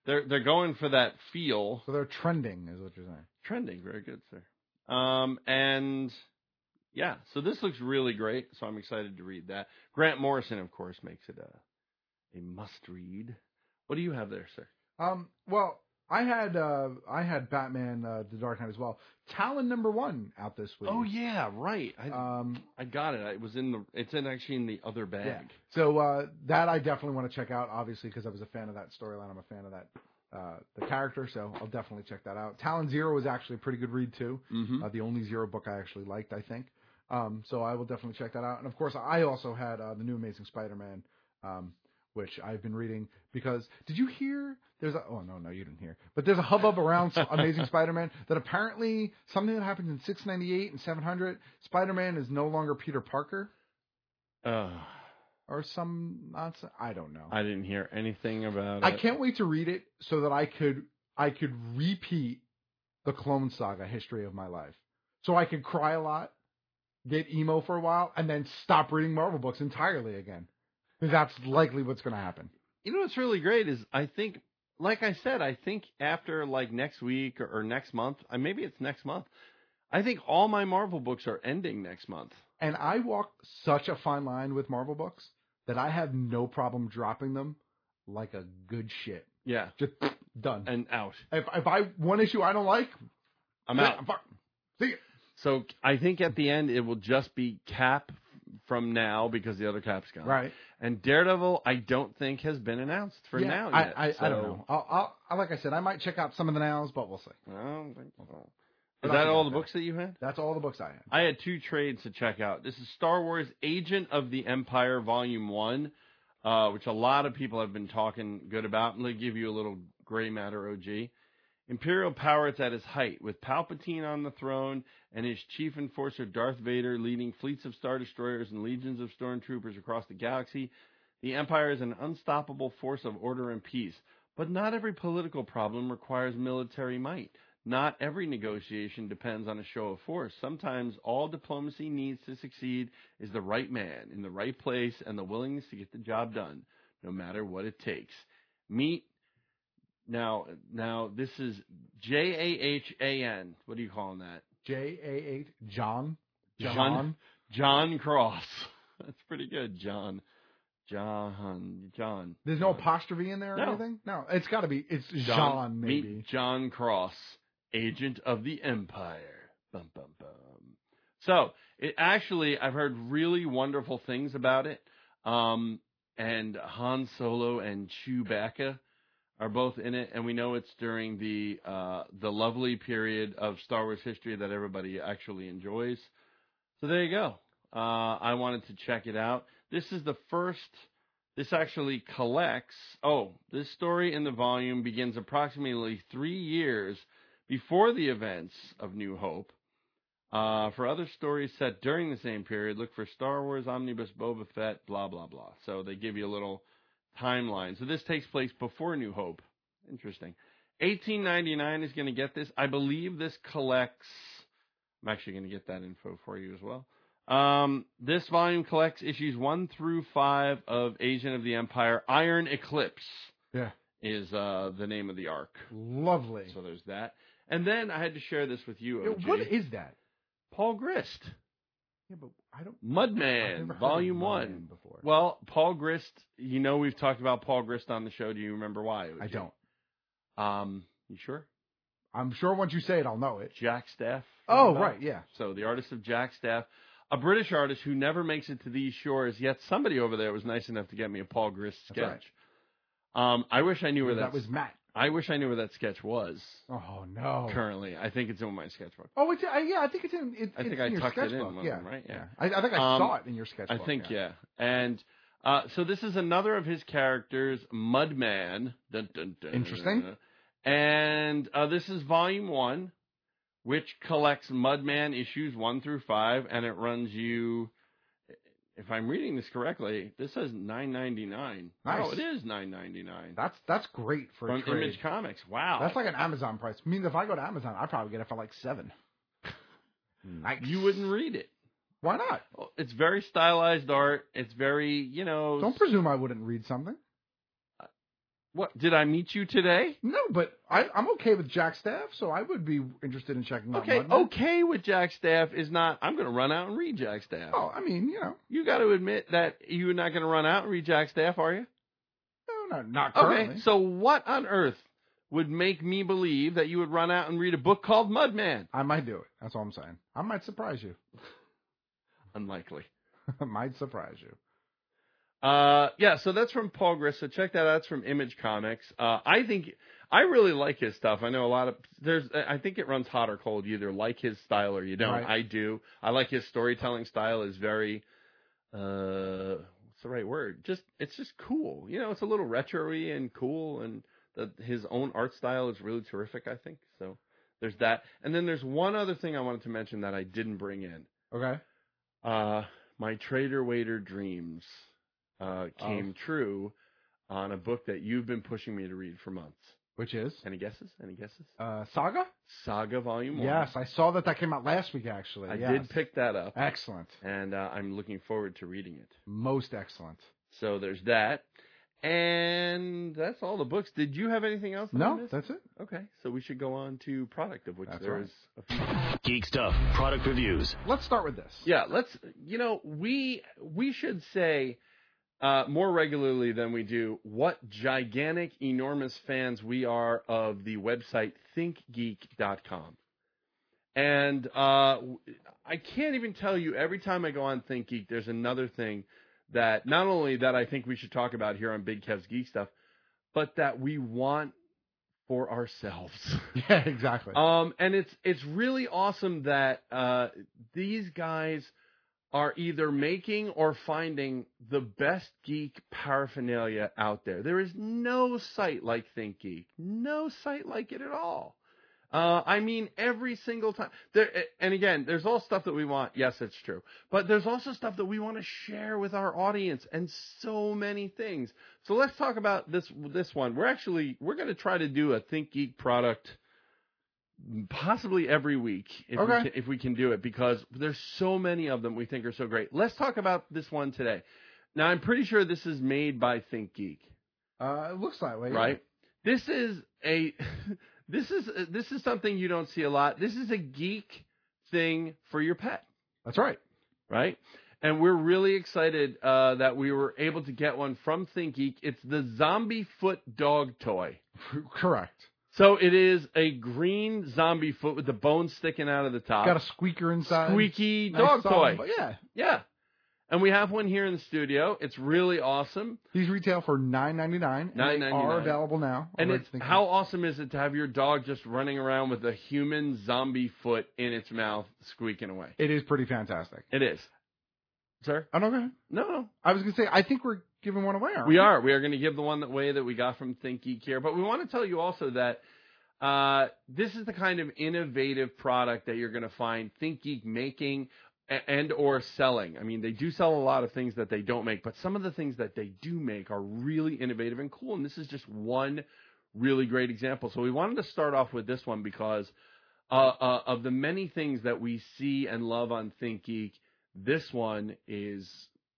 they're they're going for that feel. So they're trending, is what you're saying. Trending, very good, sir. Um, and yeah, so this looks really great. So I'm excited to read that. Grant Morrison, of course, makes it a a must read. What do you have there, sir? Um, well, I had uh, I had Batman: uh, The Dark Knight as well. Talon number one out this week. Oh yeah, right. I um, I got it. It was in the. It's in actually in the other bag. Yeah. So uh, that I definitely want to check out. Obviously, because I was a fan of that storyline. I'm a fan of that uh, the character. So I'll definitely check that out. Talon Zero was actually a pretty good read too. Mm-hmm. Uh, the only Zero book I actually liked, I think. Um, so I will definitely check that out. And of course, I also had uh, the new Amazing Spider-Man. Um, which I've been reading because did you hear there's a oh no no you didn't hear but there's a hubbub around Amazing Spider-Man that apparently something that happened in six ninety-eight and seven hundred Spider-Man is no longer Peter Parker uh, or some nonsense. I don't know. I didn't hear anything about I it. I can't wait to read it so that I could I could repeat the Clone Saga history of my life so I could cry a lot, get emo for a while, and then stop reading Marvel books entirely again. Because that's likely what's going to happen. You know what's really great is I think, like I said, I think after like next week or, or next month, uh, maybe it's next month, I think all my Marvel books are ending next month. And I walk such a fine line with Marvel books that I have no problem dropping them like a good shit. Yeah. Just done. And out. If, if I one issue I don't like, I'm out. I'm See it. So I think at the end it will just be Cap from now because the other Cap's gone. Right. And Daredevil, I don't think has been announced for yeah, now I, yet. I, so. I don't know. I'll, I'll, like I said, I might check out some of the nows, but we'll see. I don't think so. But Is that all the there. books that you had? That's all the books I had. I had two trades to check out. This is Star Wars Agent of the Empire Volume one, uh, which a lot of people have been talking good about. And let me give you a little gray matter O G. Imperial power is at its height, with Palpatine on the throne and his chief enforcer Darth Vader leading fleets of Star Destroyers and legions of stormtroopers across the galaxy. The Empire is an unstoppable force of order and peace, but not every political problem requires military might. Not every negotiation depends on a show of force. Sometimes all diplomacy needs to succeed is the right man in the right place and the willingness to get the job done, no matter what it takes. Meet Now, now this is J A H A N. What are you calling that? J A H John. John. John Cross. That's pretty good, John. John. John. There's no apostrophe in there or no. anything? No, it's got to be. It's John, John, maybe. Meet John Cross, Agent of the Empire. Bum, bum, bum. So, it actually, I've heard really wonderful things about it. Um, and Han Solo and Chewbacca are both in it, and we know it's during the uh, the lovely period of Star Wars history that everybody actually enjoys. So there you go. Uh, I wanted to check it out. This is the first. This actually collects. Oh, this story in the volume begins approximately three years before the events of New Hope. Uh, for other stories set during the same period, look for Star Wars Omnibus Boba Fett. Blah blah blah. So they give you a little timeline. So this takes place before New Hope. Interesting. eighteen ninety-nine is going to get this. I believe this collects. I'm actually going to get that info for you as well. Um, this volume collects issues one through five of Agent of the Empire. Iron Eclipse. Yeah. Is uh, the name of the arc. Lovely. So there's that. And then I had to share this with you, O G. What is that? Paul Grist. Yeah, but I don't. Mudman, Volume One. Before. Well, Paul Grist. You know we've talked about Paul Grist on the show. Do you remember why? O G? I don't. Um, you sure? I'm sure once you say it, I'll know it. Jack Staff. Oh, right, yeah. So the artist of Jack Staff, a British artist who never makes it to these shores. Yet somebody over there was nice enough to get me a Paul Grist sketch. Right. Um, I wish I knew where that that's, was Matt. I wish I knew where that sketch was. Oh no! Currently, I think it's in my sketchbook. Oh, it's uh, yeah. I think it's in. It, I think it's I in your tucked sketchbook. it in. One Yeah, of them, right? Yeah. yeah. I, I think I um, saw it in your sketchbook. I think yeah. yeah. And uh, so this is another of his characters, Mudman. Dun, dun, dun, Interesting. And uh, this is Volume One, which collects Mudman issues one through five, and it runs you. If I'm reading this correctly, this says nine ninety-nine. Nice. Oh, it is nine ninety-nine. That's that's great for From a trade. Image Comics. Wow. That's like an Amazon price. I mean, if I go to Amazon, I'd probably get it for like seven. Nice. You wouldn't read it. Why not? Well, it's very stylized art. It's very, you know. Don't presume I wouldn't read something. What, did I meet you today? No, but I, I'm okay with Jack Staff, so I would be interested in checking out Okay, Mudman. okay with Jack Staff is not, I'm going to run out and read Jack Staff. Oh, I mean, you know. You got to admit that you're not going to run out and read Jack Staff, are you? No, no, not currently. Okay, so what on earth would make me believe that you would run out and read a book called Mudman? I might do it. That's all I'm saying. I might surprise you. Unlikely. I might surprise you. Uh, yeah, so that's from Paul Grist. So check that out. That's from Image Comics. Uh, I think I really like his stuff. I know a lot of there's. I think it runs hot or cold. You either like his style or you don't. Right. I do. I like his storytelling style. Is very. Uh, what's the right word? Just it's just cool. You know, it's a little retro-y and cool, and the, his own art style is really terrific. I think so. There's that, and then there's one other thing I wanted to mention that I didn't bring in. Okay. Uh, my Trader Waiter dreams. Uh, came oh. true on a book that you've been pushing me to read for months. Which is? Any guesses? Any guesses? Uh, Saga? Saga Volume one. Yes, I saw that that came out last week, actually. I yes. did pick that up. Excellent. And uh, I'm looking forward to reading it. Most excellent. So there's that. And that's all the books. Did you have anything else? That no, that's it. Okay, so we should go on to product, of which that's there right. is a few. Geek Stuff, product reviews. Let's start with this. Yeah, let's, you know, we we should say... Uh, more regularly than we do, what gigantic, enormous fans we are of the website think geek dot com. And uh, I can't even tell you, every time I go on ThinkGeek, there's another thing that not only that I think we should talk about here on Big Kev's Geek Stuff, but that we want for ourselves. Yeah, exactly. Um, and it's it's really awesome that uh, these guys are either making or finding the best geek paraphernalia out there. There is no site like ThinkGeek. No site like it at all. Uh, I mean, every single time. There, and again, there's all stuff that we want. Yes, it's true. But there's also stuff that we want to share with our audience, and so many things. So let's talk about this this one. We're actually, we're going to try to do a ThinkGeek product possibly every week, if, okay. we can, if we can do it, because there's so many of them we think are so great. Let's talk about this one today. Now, I'm pretty sure this is made by ThinkGeek. Uh, it looks that way, right? Yeah. This is a this is this is something you don't see a lot. This is a geek thing for your pet. That's right, right? And we're really excited uh, that we were able to get one from ThinkGeek. It's the Zombie Foot dog toy. Correct. So it is a green zombie foot with the bones sticking out of the top. Got a squeaker inside. Squeaky nice dog toy. But yeah. Yeah. And we have one here in the studio. It's really awesome. These retail for nine ninety-nine. nine ninety-nine. Are available now. And it's, how awesome is it to have your dog just running around with a human zombie foot in its mouth squeaking away? It is pretty fantastic. It is. Sir? Oh, no, go ahead. No, no. I was going to say, I think we're giving one away, aren't we? We are. We are going to give the one away that we got from ThinkGeek here. But we want to tell you also that uh, this is the kind of innovative product that you're going to find ThinkGeek making and or selling. I mean, they do sell a lot of things that they don't make, but some of the things that they do make are really innovative and cool, and this is just one really great example. So we wanted to start off with this one because uh, uh, of the many things that we see and love on ThinkGeek, this one is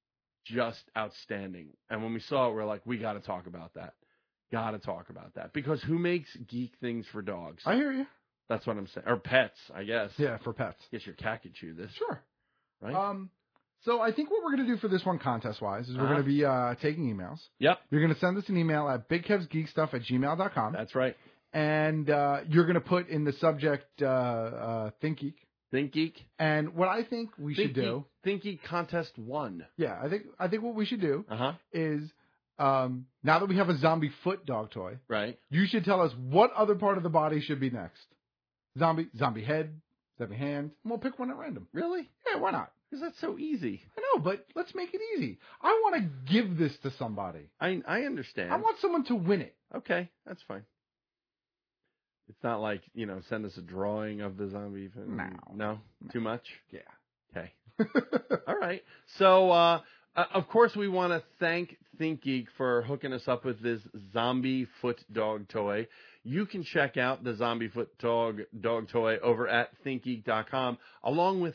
just outstanding. And when we saw it, we're like, we got to talk about that. Got to talk about that. Because who makes geek things for dogs? I hear you. That's what I'm saying. Or pets, I guess. Yeah, for pets. I guess your cat could chew this. Sure. Right? Um, so I think what we're going to do for this one contest-wise is we're Uh-huh. going to be uh, taking emails. Yep. You're going to send us an email at bigkevsgeekstuff at gmail dot com. That's right. And uh, you're going to put in the subject uh, uh, ThinkGeek. ThinkGeek. And what I think we Think should do... ThinkGeek Contest one. Yeah, I think I think what we should do uh-huh. is, um, now that we have a zombie foot dog toy, right? You should tell us what other part of the body should be next. Zombie, zombie head, zombie hand. And we'll pick one at random. Really? Yeah, why not? Because that's so easy. I know, but let's make it easy. I want to give this to somebody. I I understand. I want someone to win it. Okay, that's fine. It's not like, you know, send us a drawing of the zombie. No. No? no. Too much? Yeah. Okay. All right. So, uh, uh, of course, we want to thank ThinkGeek for hooking us up with this zombie foot dog toy. You can check out the zombie foot dog dog toy over at think geek dot com, along with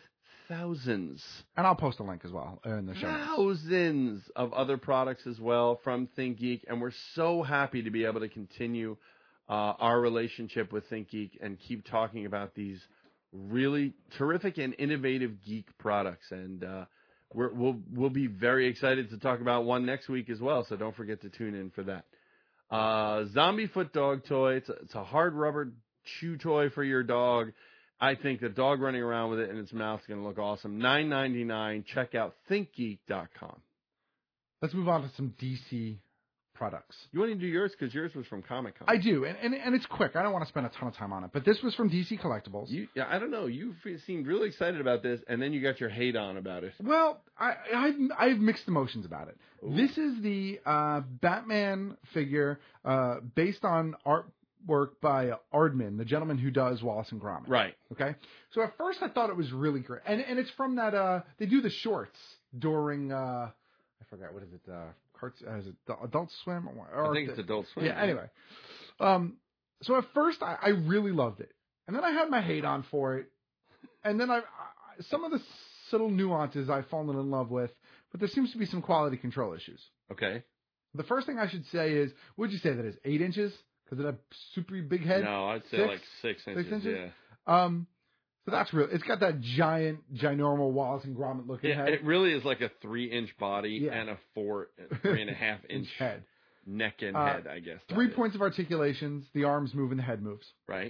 thousands. And I'll post a link as well in the show notes. Thousands of other products as well from ThinkGeek, and we're so happy to be able to continue uh, our relationship with ThinkGeek and keep talking about these really terrific and innovative geek products. And uh, we're, we'll we'll be very excited to talk about one next week as well, so don't forget to tune in for that. Uh, Zombie Foot Dog Toy. It's a, it's a hard rubber chew toy for your dog. I think the dog running around with it in its mouth is going to look awesome. nine ninety-nine. Check out think geek dot com. Let's move on to some D C products. You want to do yours because yours was from Comic Con. I do, and, and and it's quick. I don't want to spend a ton of time on it, but this was from D C Collectibles. You, yeah, I don't know. You seemed really excited about this, and then you got your hate on about it. Well, I I've, I have mixed emotions about it. Ooh. This is the uh, Batman figure uh, based on artwork by Aardman, the gentleman who does Wallace and Gromit. Right. Okay. So at first I thought it was really great, and and it's from that uh, they do the shorts during uh, I forgot what is it. Uh, Carts, uh, is it Adult Swim? Or I think it's Adult Swim. Yeah, anyway. Um, so at first, I, I really loved it. And then I had my hate on for it. And then I, I some of the subtle nuances I've fallen in love with, but there seems to be some quality control issues. Okay. The first thing I should say is, what would you say that is? Eight inches? Because of that super big head? No, I'd say six? like six inches, six inches? yeah. Um, so that's real. It's got that giant, ginormal Wallace and Gromit looking yeah, head. It really is like a three-inch body yeah. and a four, three and a half inch head, neck and uh, head. I guess three is. points of articulations. The arms move and the head moves. Right.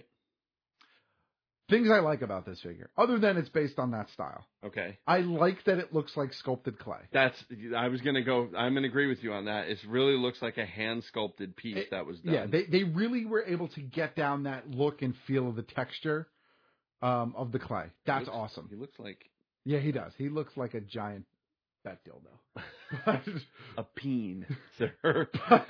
Things I like about this figure, other than it's based on that style. Okay. I like that it looks like sculpted clay. That's. I was gonna go. I'm gonna agree with you on that. It really looks like a hand sculpted piece it, that was done. Yeah, they they really were able to get down that look and feel of the texture. Um, of the clay. That's looks, awesome. He looks like... Yeah, he does. He looks like a giant bat dildo. a peen, sir.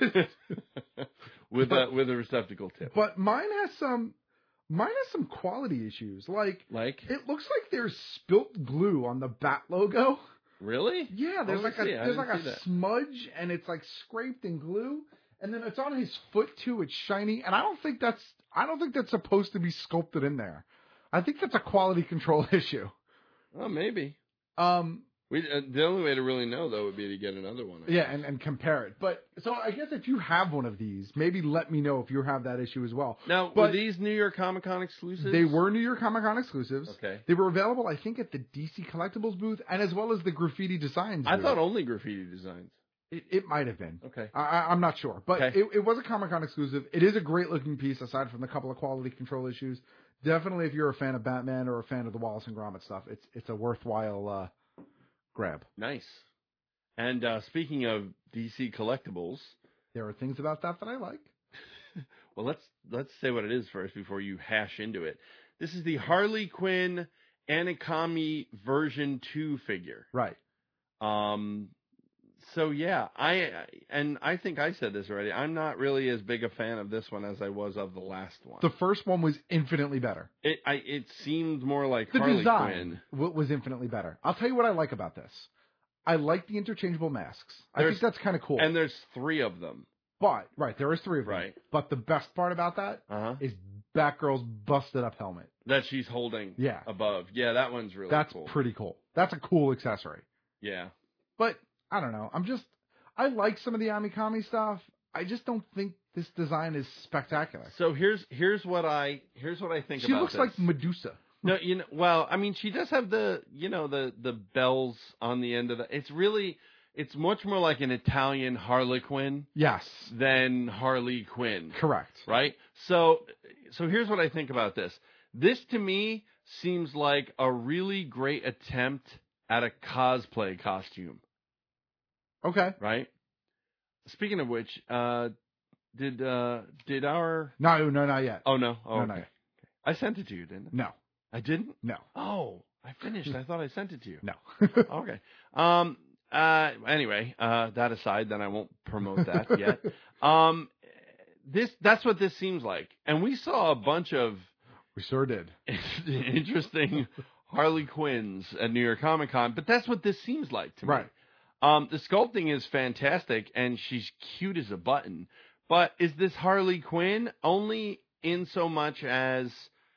with, but, a, with a receptacle tip. But mine has some... Mine has some quality issues. Like, like? It looks like there's spilt glue on the bat logo. Really? Yeah, there's oh, like a see. there's like a that. smudge, and it's like scraped in glue, and then it's on his foot too. It's shiny, and I don't think that's I don't think that's supposed to be sculpted in there. I think that's a quality control issue. Oh, maybe. Um, we uh, the only way to really know though would be to get another one. I yeah, and, and compare it. But so I guess if you have one of these, maybe let me know if you have that issue as well. Now, but were these New York Comic Con exclusives? They were New York Comic Con exclusives. Okay. They were available, I think, at the D C Collectibles booth, and as well as the Graffiti Designs booth. I thought only Graffiti Designs. It, it might have been. Okay. I, I'm not sure. But okay. it, it was a Comic-Con exclusive. It is a great-looking piece, aside from the couple of quality control issues. Definitely, if you're a fan of Batman or a fan of the Wallace and Gromit stuff, it's it's a worthwhile uh, grab. Nice. And uh, speaking of D C collectibles... There are things about that that I like. Well, let's let's say what it is first before you hash into it. This is the Harley Quinn Anakami version two figure. Right. Um... So yeah, I and I think I said this already. I'm not really as big a fan of this one as I was of the last one. The first one was infinitely better. It I it seemed more like the Harley design Quinn. was infinitely better. I'll tell you what I like about this. I like the interchangeable masks. I there's, think that's kind of cool. And there's three of them. But right, there is three of them. Right. But the best part about that uh-huh. is Batgirl's busted up helmet that she's holding. Yeah. Above. Yeah, that one's really that's cool. That's pretty cool. That's a cool accessory. Yeah. But I don't know. I'm just, I like some of the Amikami stuff. I just don't think this design is spectacular. So here's here's what I here's what I think she about looks this. like Medusa. No, you know, well, I mean, she does have the, you know, the the bells on the end of the. It's really, it's much more like an Italian Harlequin. Yes. Than Harley Quinn. Correct. Right. So, so here's what I think about this. This to me seems like a really great attempt at a cosplay costume. Okay. Right. Speaking of which, uh, did uh, did our no no not yet. Oh no. Oh, no, okay. not yet. I sent it to you, didn't I? No. I didn't? No. Oh, I finished. I thought I sent it to you. No. Okay. Um. Uh. Anyway. Uh. That aside, then I won't promote that yet. Um. This. That's what this seems like, and we saw a bunch of. We sure did. Interesting Harley Quinns at New York Comic Con, but that's what this seems like to me. Right. Um, the sculpting is fantastic, and she's cute as a button. But is this Harley Quinn only in so much as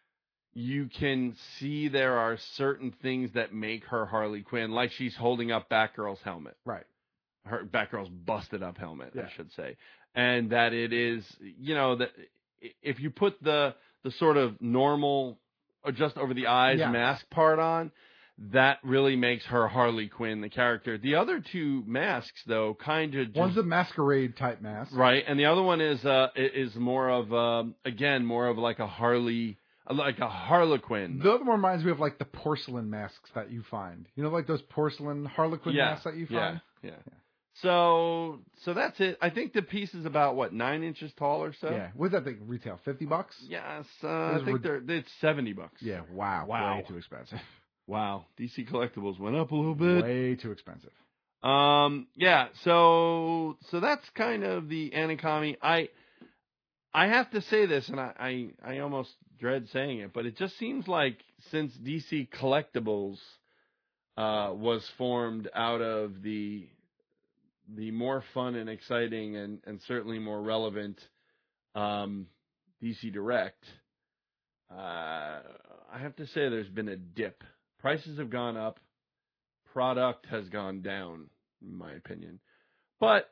you can see there are certain things that make her Harley Quinn, like she's holding up Batgirl's helmet. Right. Her Batgirl's busted up helmet, Yeah. I should say. And that it is, you know, that if you put the the sort of normal or just over the eyes Yeah. mask part on, that really makes her Harley Quinn, the character. The other two masks, though, kind of just... One's a masquerade type mask. Right, and the other one is uh is more of, um, again, more of like a Harley, like a Harlequin. The other one reminds me of like the porcelain masks that you find. You know, like those porcelain Harlequin Yeah, masks that you yeah, find? yeah, yeah. So, so that's it. I think the piece is about, what, nine inches tall or so? Yeah. What's that thing retail? fifty bucks? Yes, uh, I think rid- they're, it's seventy bucks. Yeah, wow. Wow. Way too expensive. Wow. D C Collectibles went up a little bit. Way too expensive. Um, yeah, so, so that's kind of the Anakami. I, I have to say this, and I, I, I almost dread saying it, but it just seems like since D C Collectibles, uh, was formed out of the, the more fun and exciting and, and certainly more relevant, um, D C Direct, uh, I have to say there's been a dip. Prices have gone up. Product has gone down, in my opinion. But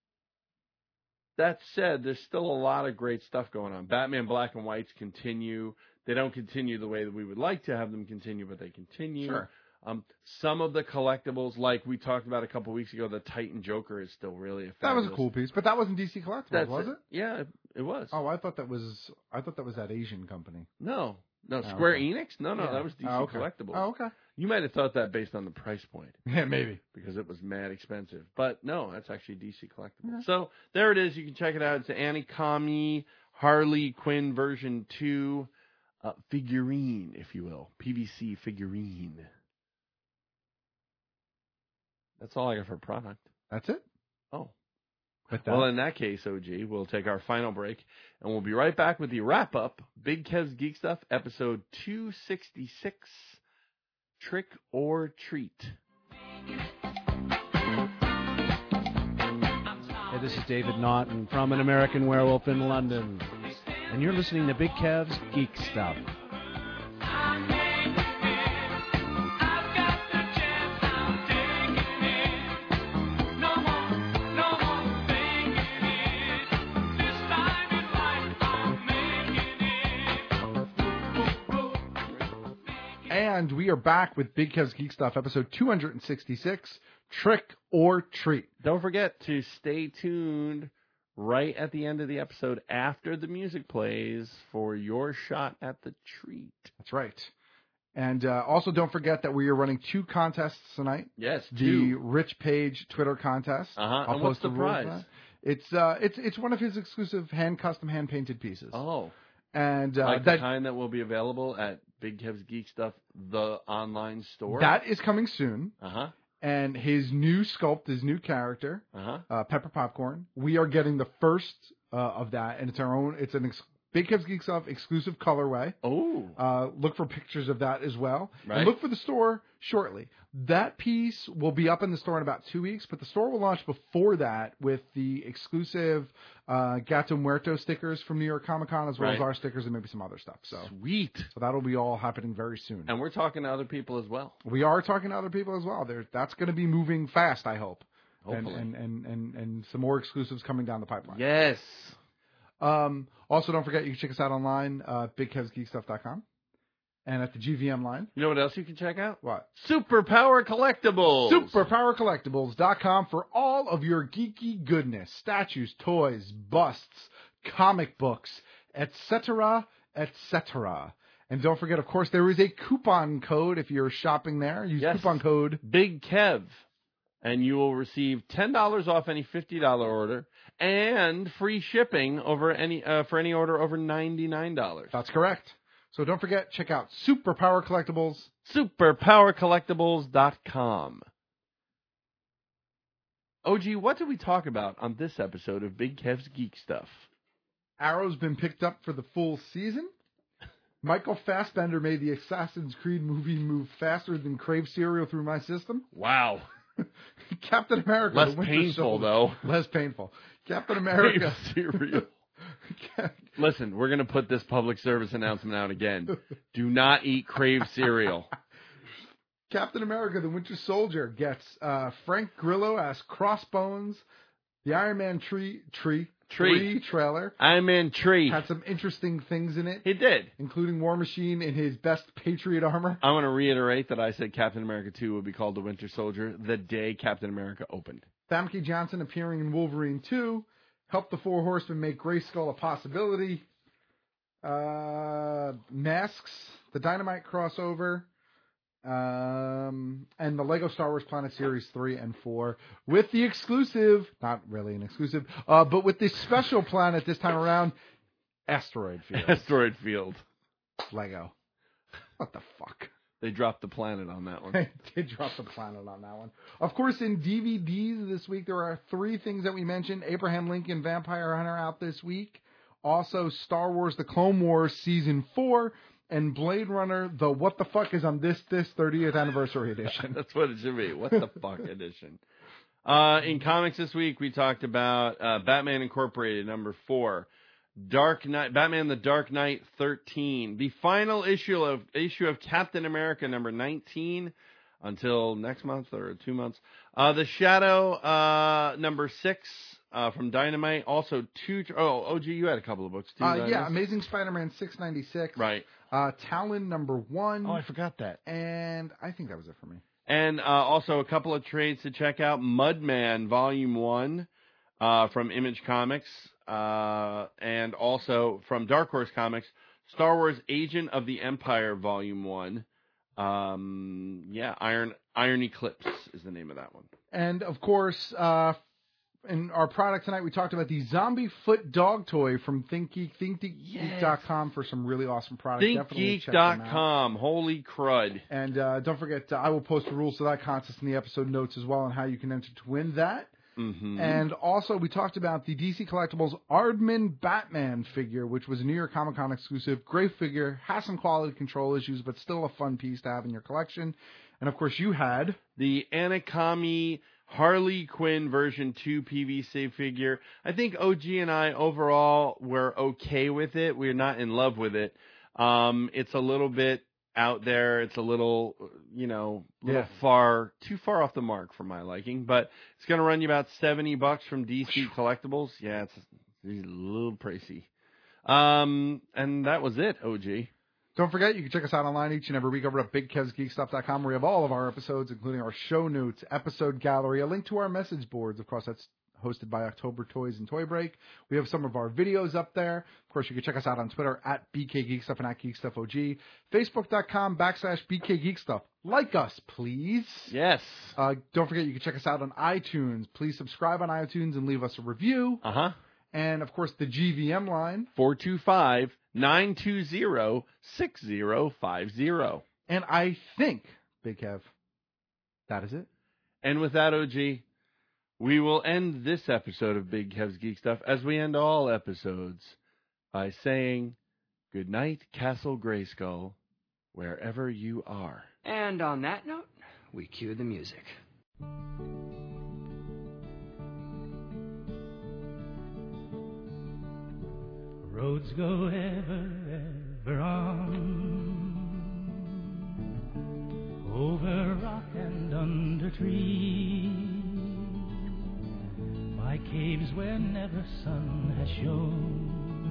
that said, there's still a lot of great stuff going on. Batman Black and Whites continue. They don't continue the way that we would like to have them continue, but they continue. Sure. Um, some of the collectibles, like we talked about a couple weeks ago, the Titan Joker is still really a That was a fabulous- cool piece, but that wasn't D C Collectibles, That's was it? Yeah, it, it was. Oh, I thought that was I thought that was that Asian company. No, no, Oh, Square okay. Enix? No, no, Yeah. that was D C Oh, okay. Collectibles. Oh, okay. You might have thought that based on the price point. Yeah, maybe. Because it was mad expensive. But no, that's actually D C Collectibles. Yeah. So there it is. You can check it out. It's the Anakami Harley Quinn version two uh, figurine, if you will. P V C figurine. That's all I got for product. That's it? Oh. With that, Well, in that case, O G, we'll take our final break, and we'll be right back with the wrap-up, Big Kev's Geek Stuff, episode two sixty-six, Trick or Treat. Hey, this is David Naughton from An American Werewolf in London, and you're listening to Big Kev's Geek Stuff. And we are back with Big Kev's Geek Stuff, episode two sixty-six, Trick or Treat. Don't forget to stay tuned right at the end of the episode after the music plays for your shot at the treat. That's right. And uh, also don't forget that we are running two contests tonight. Yes, The two. Rich Page Twitter contest. Uh-huh. I'll And what's post the rules prize? on that. It's uh, it's it's one of his exclusive hand custom hand painted pieces. Oh. And uh, Like that the kind that will be available at Big Kev's Geek Stuff, the online store? that is coming soon. Uh-huh. And his new sculpt, his new character, Uh-huh. uh, Pepper Popcorn. We are getting the first uh, of that, and it's our own. It's an ex- Big Kev's Geek Stuff exclusive colorway. Oh. Uh, look for pictures of that as well, Right. and look for the store shortly. That piece will be up in the store in about two weeks, but the store will launch before that with the exclusive uh, Gato Muerto stickers from New York Comic Con, as well as Right. our stickers and maybe some other stuff. So Sweet. So that'll be all happening very soon. And we're talking to other people as well. We are talking to other people as well. There, that's going to be moving fast, I hope. And, Hopefully. and, and, and, and some more exclusives coming down the pipeline. Yes. Um, also, don't forget, you can check us out online, uh, big kevs geek stuff dot com. And at the G V M line. You know what else you can check out? What? Superpower Collectibles. superpower collectibles dot com for all of your geeky goodness. Statues, toys, busts, comic books, et cetera, et cetera. And don't forget, of course, there is a coupon code if you're shopping there. Use Yes. coupon code Big Kev. And you will receive ten dollars off any fifty dollars order and free shipping over any uh, for any order over ninety-nine dollars. That's correct. So don't forget, check out Superpower Collectibles. superpower collectibles dot com. O G, what did we talk about on this episode of Big Kev's Geek Stuff? Arrow's been picked up for the full season. Michael Fassbender made the Assassin's Creed movie move faster than Crave cereal through my system. Wow. Captain America. Less the Winter painful, Soldier. though. Less painful. Captain America. Crave cereal. Listen, we're going to put this public service announcement out again. Do not eat Crave cereal. Captain America, the Winter Soldier, gets uh, Frank Grillo as Crossbones. The Iron Man tree tree Tree. tree trailer. Iron Man tree. Had some interesting things in it. It did. Including War Machine in his best Patriot armor. I want to reiterate that I said Captain America two would be called the Winter Soldier the day Captain America opened. Famke Johnson appearing in Wolverine two. Helped the Four Horsemen make Grayskull a possibility. Uh, Masks, the Dynamite crossover. Um, and the Lego Star Wars Planet Series three and four with the exclusive, not really an exclusive, uh, but with the special planet this time around, Asteroid Field. Asteroid Field. Lego. What the fuck? They dropped the planet on that one. They did drop the planet on that one. Of course, in D V Ds this week, there are three things that we mentioned. Abraham Lincoln Vampire Hunter out this week. Also, Star Wars The Clone Wars Season four. And Blade Runner, the What the Fuck is on this, this thirtieth Anniversary Edition. That's what it should be. What the fuck edition. Uh, in comics this week, we talked about uh, Batman Incorporated, number four. Dark Knight, Batman the Dark Knight thirteen. The final issue of issue of Captain America, number nineteen, until next month or two months. Uh, the Shadow, uh, number six. Uh, from Dynamite, also two. Oh, O G, you had a couple of books too. Uh, yeah, Amazing Spider-Man six ninety-six. Right. Uh, Talon number one. Oh, I forgot that. And I think that was it for me. And uh, also a couple of trades to check out. Mudman Volume one uh, from Image Comics, uh, and also from Dark Horse Comics, Star Wars Agent of the Empire Volume one. Um, yeah, Iron Iron Eclipse is the name of that one. And of course. Uh, In our product tonight, we talked about the Zombie Foot dog toy from ThinkGeek, think geek dot com for some really awesome products. think geek dot com, holy crud. And uh, don't forget, uh, I will post the rules to that contest in the episode notes as well on how you can enter to win that. Mm-hmm. And also, we talked about the D C Collectibles Aardman Batman figure, which was a New York Comic Con exclusive. Great figure, has some quality control issues, but still a fun piece to have in your collection. And of course, you had the Anakami Harley Quinn version two P V C figure. I think O G and I overall were okay with it. We're not in love with it. Um, it's a little bit out there. It's a little, you know, little yeah. far, too far off the mark for my liking. But it's going to run you about seventy bucks from D C Collectibles. Yeah, it's, it's a little pricey. Um, and that was it, O G. Don't forget, you can check us out online each and every week over at big kevs geek stuff dot com, where we have all of our episodes, including our show notes, episode gallery, a link to our message boards. Of course, that's hosted by October Toys and Toy Break. We have some of our videos up there. Of course, you can check us out on Twitter at B K Geek Stuff and at Geek Stuff O G. Facebook dot com backslash B K Geek Stuff. Like us, please. Yes. Uh, don't forget, you can check us out on iTunes. Please subscribe on iTunes and leave us a review. Uh-huh. And, of course, the G V M line. four two five, nine two zero, six zero five zero. And I think, Big Kev, that is it. And with that, O G, we will end this episode of Big Kev's Geek Stuff, as we end all episodes, by saying, good night, Castle Grayskull, wherever you are. And on that note, we cue the music. Roads go ever, ever on, over rock and under tree, by caves where never sun has shone,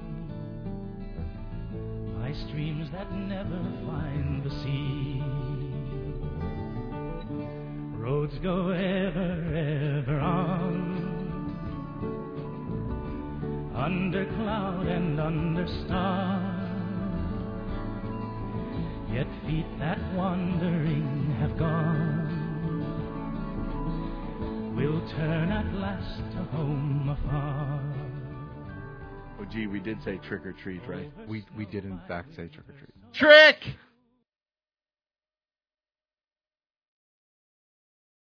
by streams that never find the sea. Roads go ever, ever on, under cloud and under star, yet feet that wandering have gone will turn at last to home afar. Oh, gee, we did say trick or treat, right? We we did in fact say trick or treat. Trick!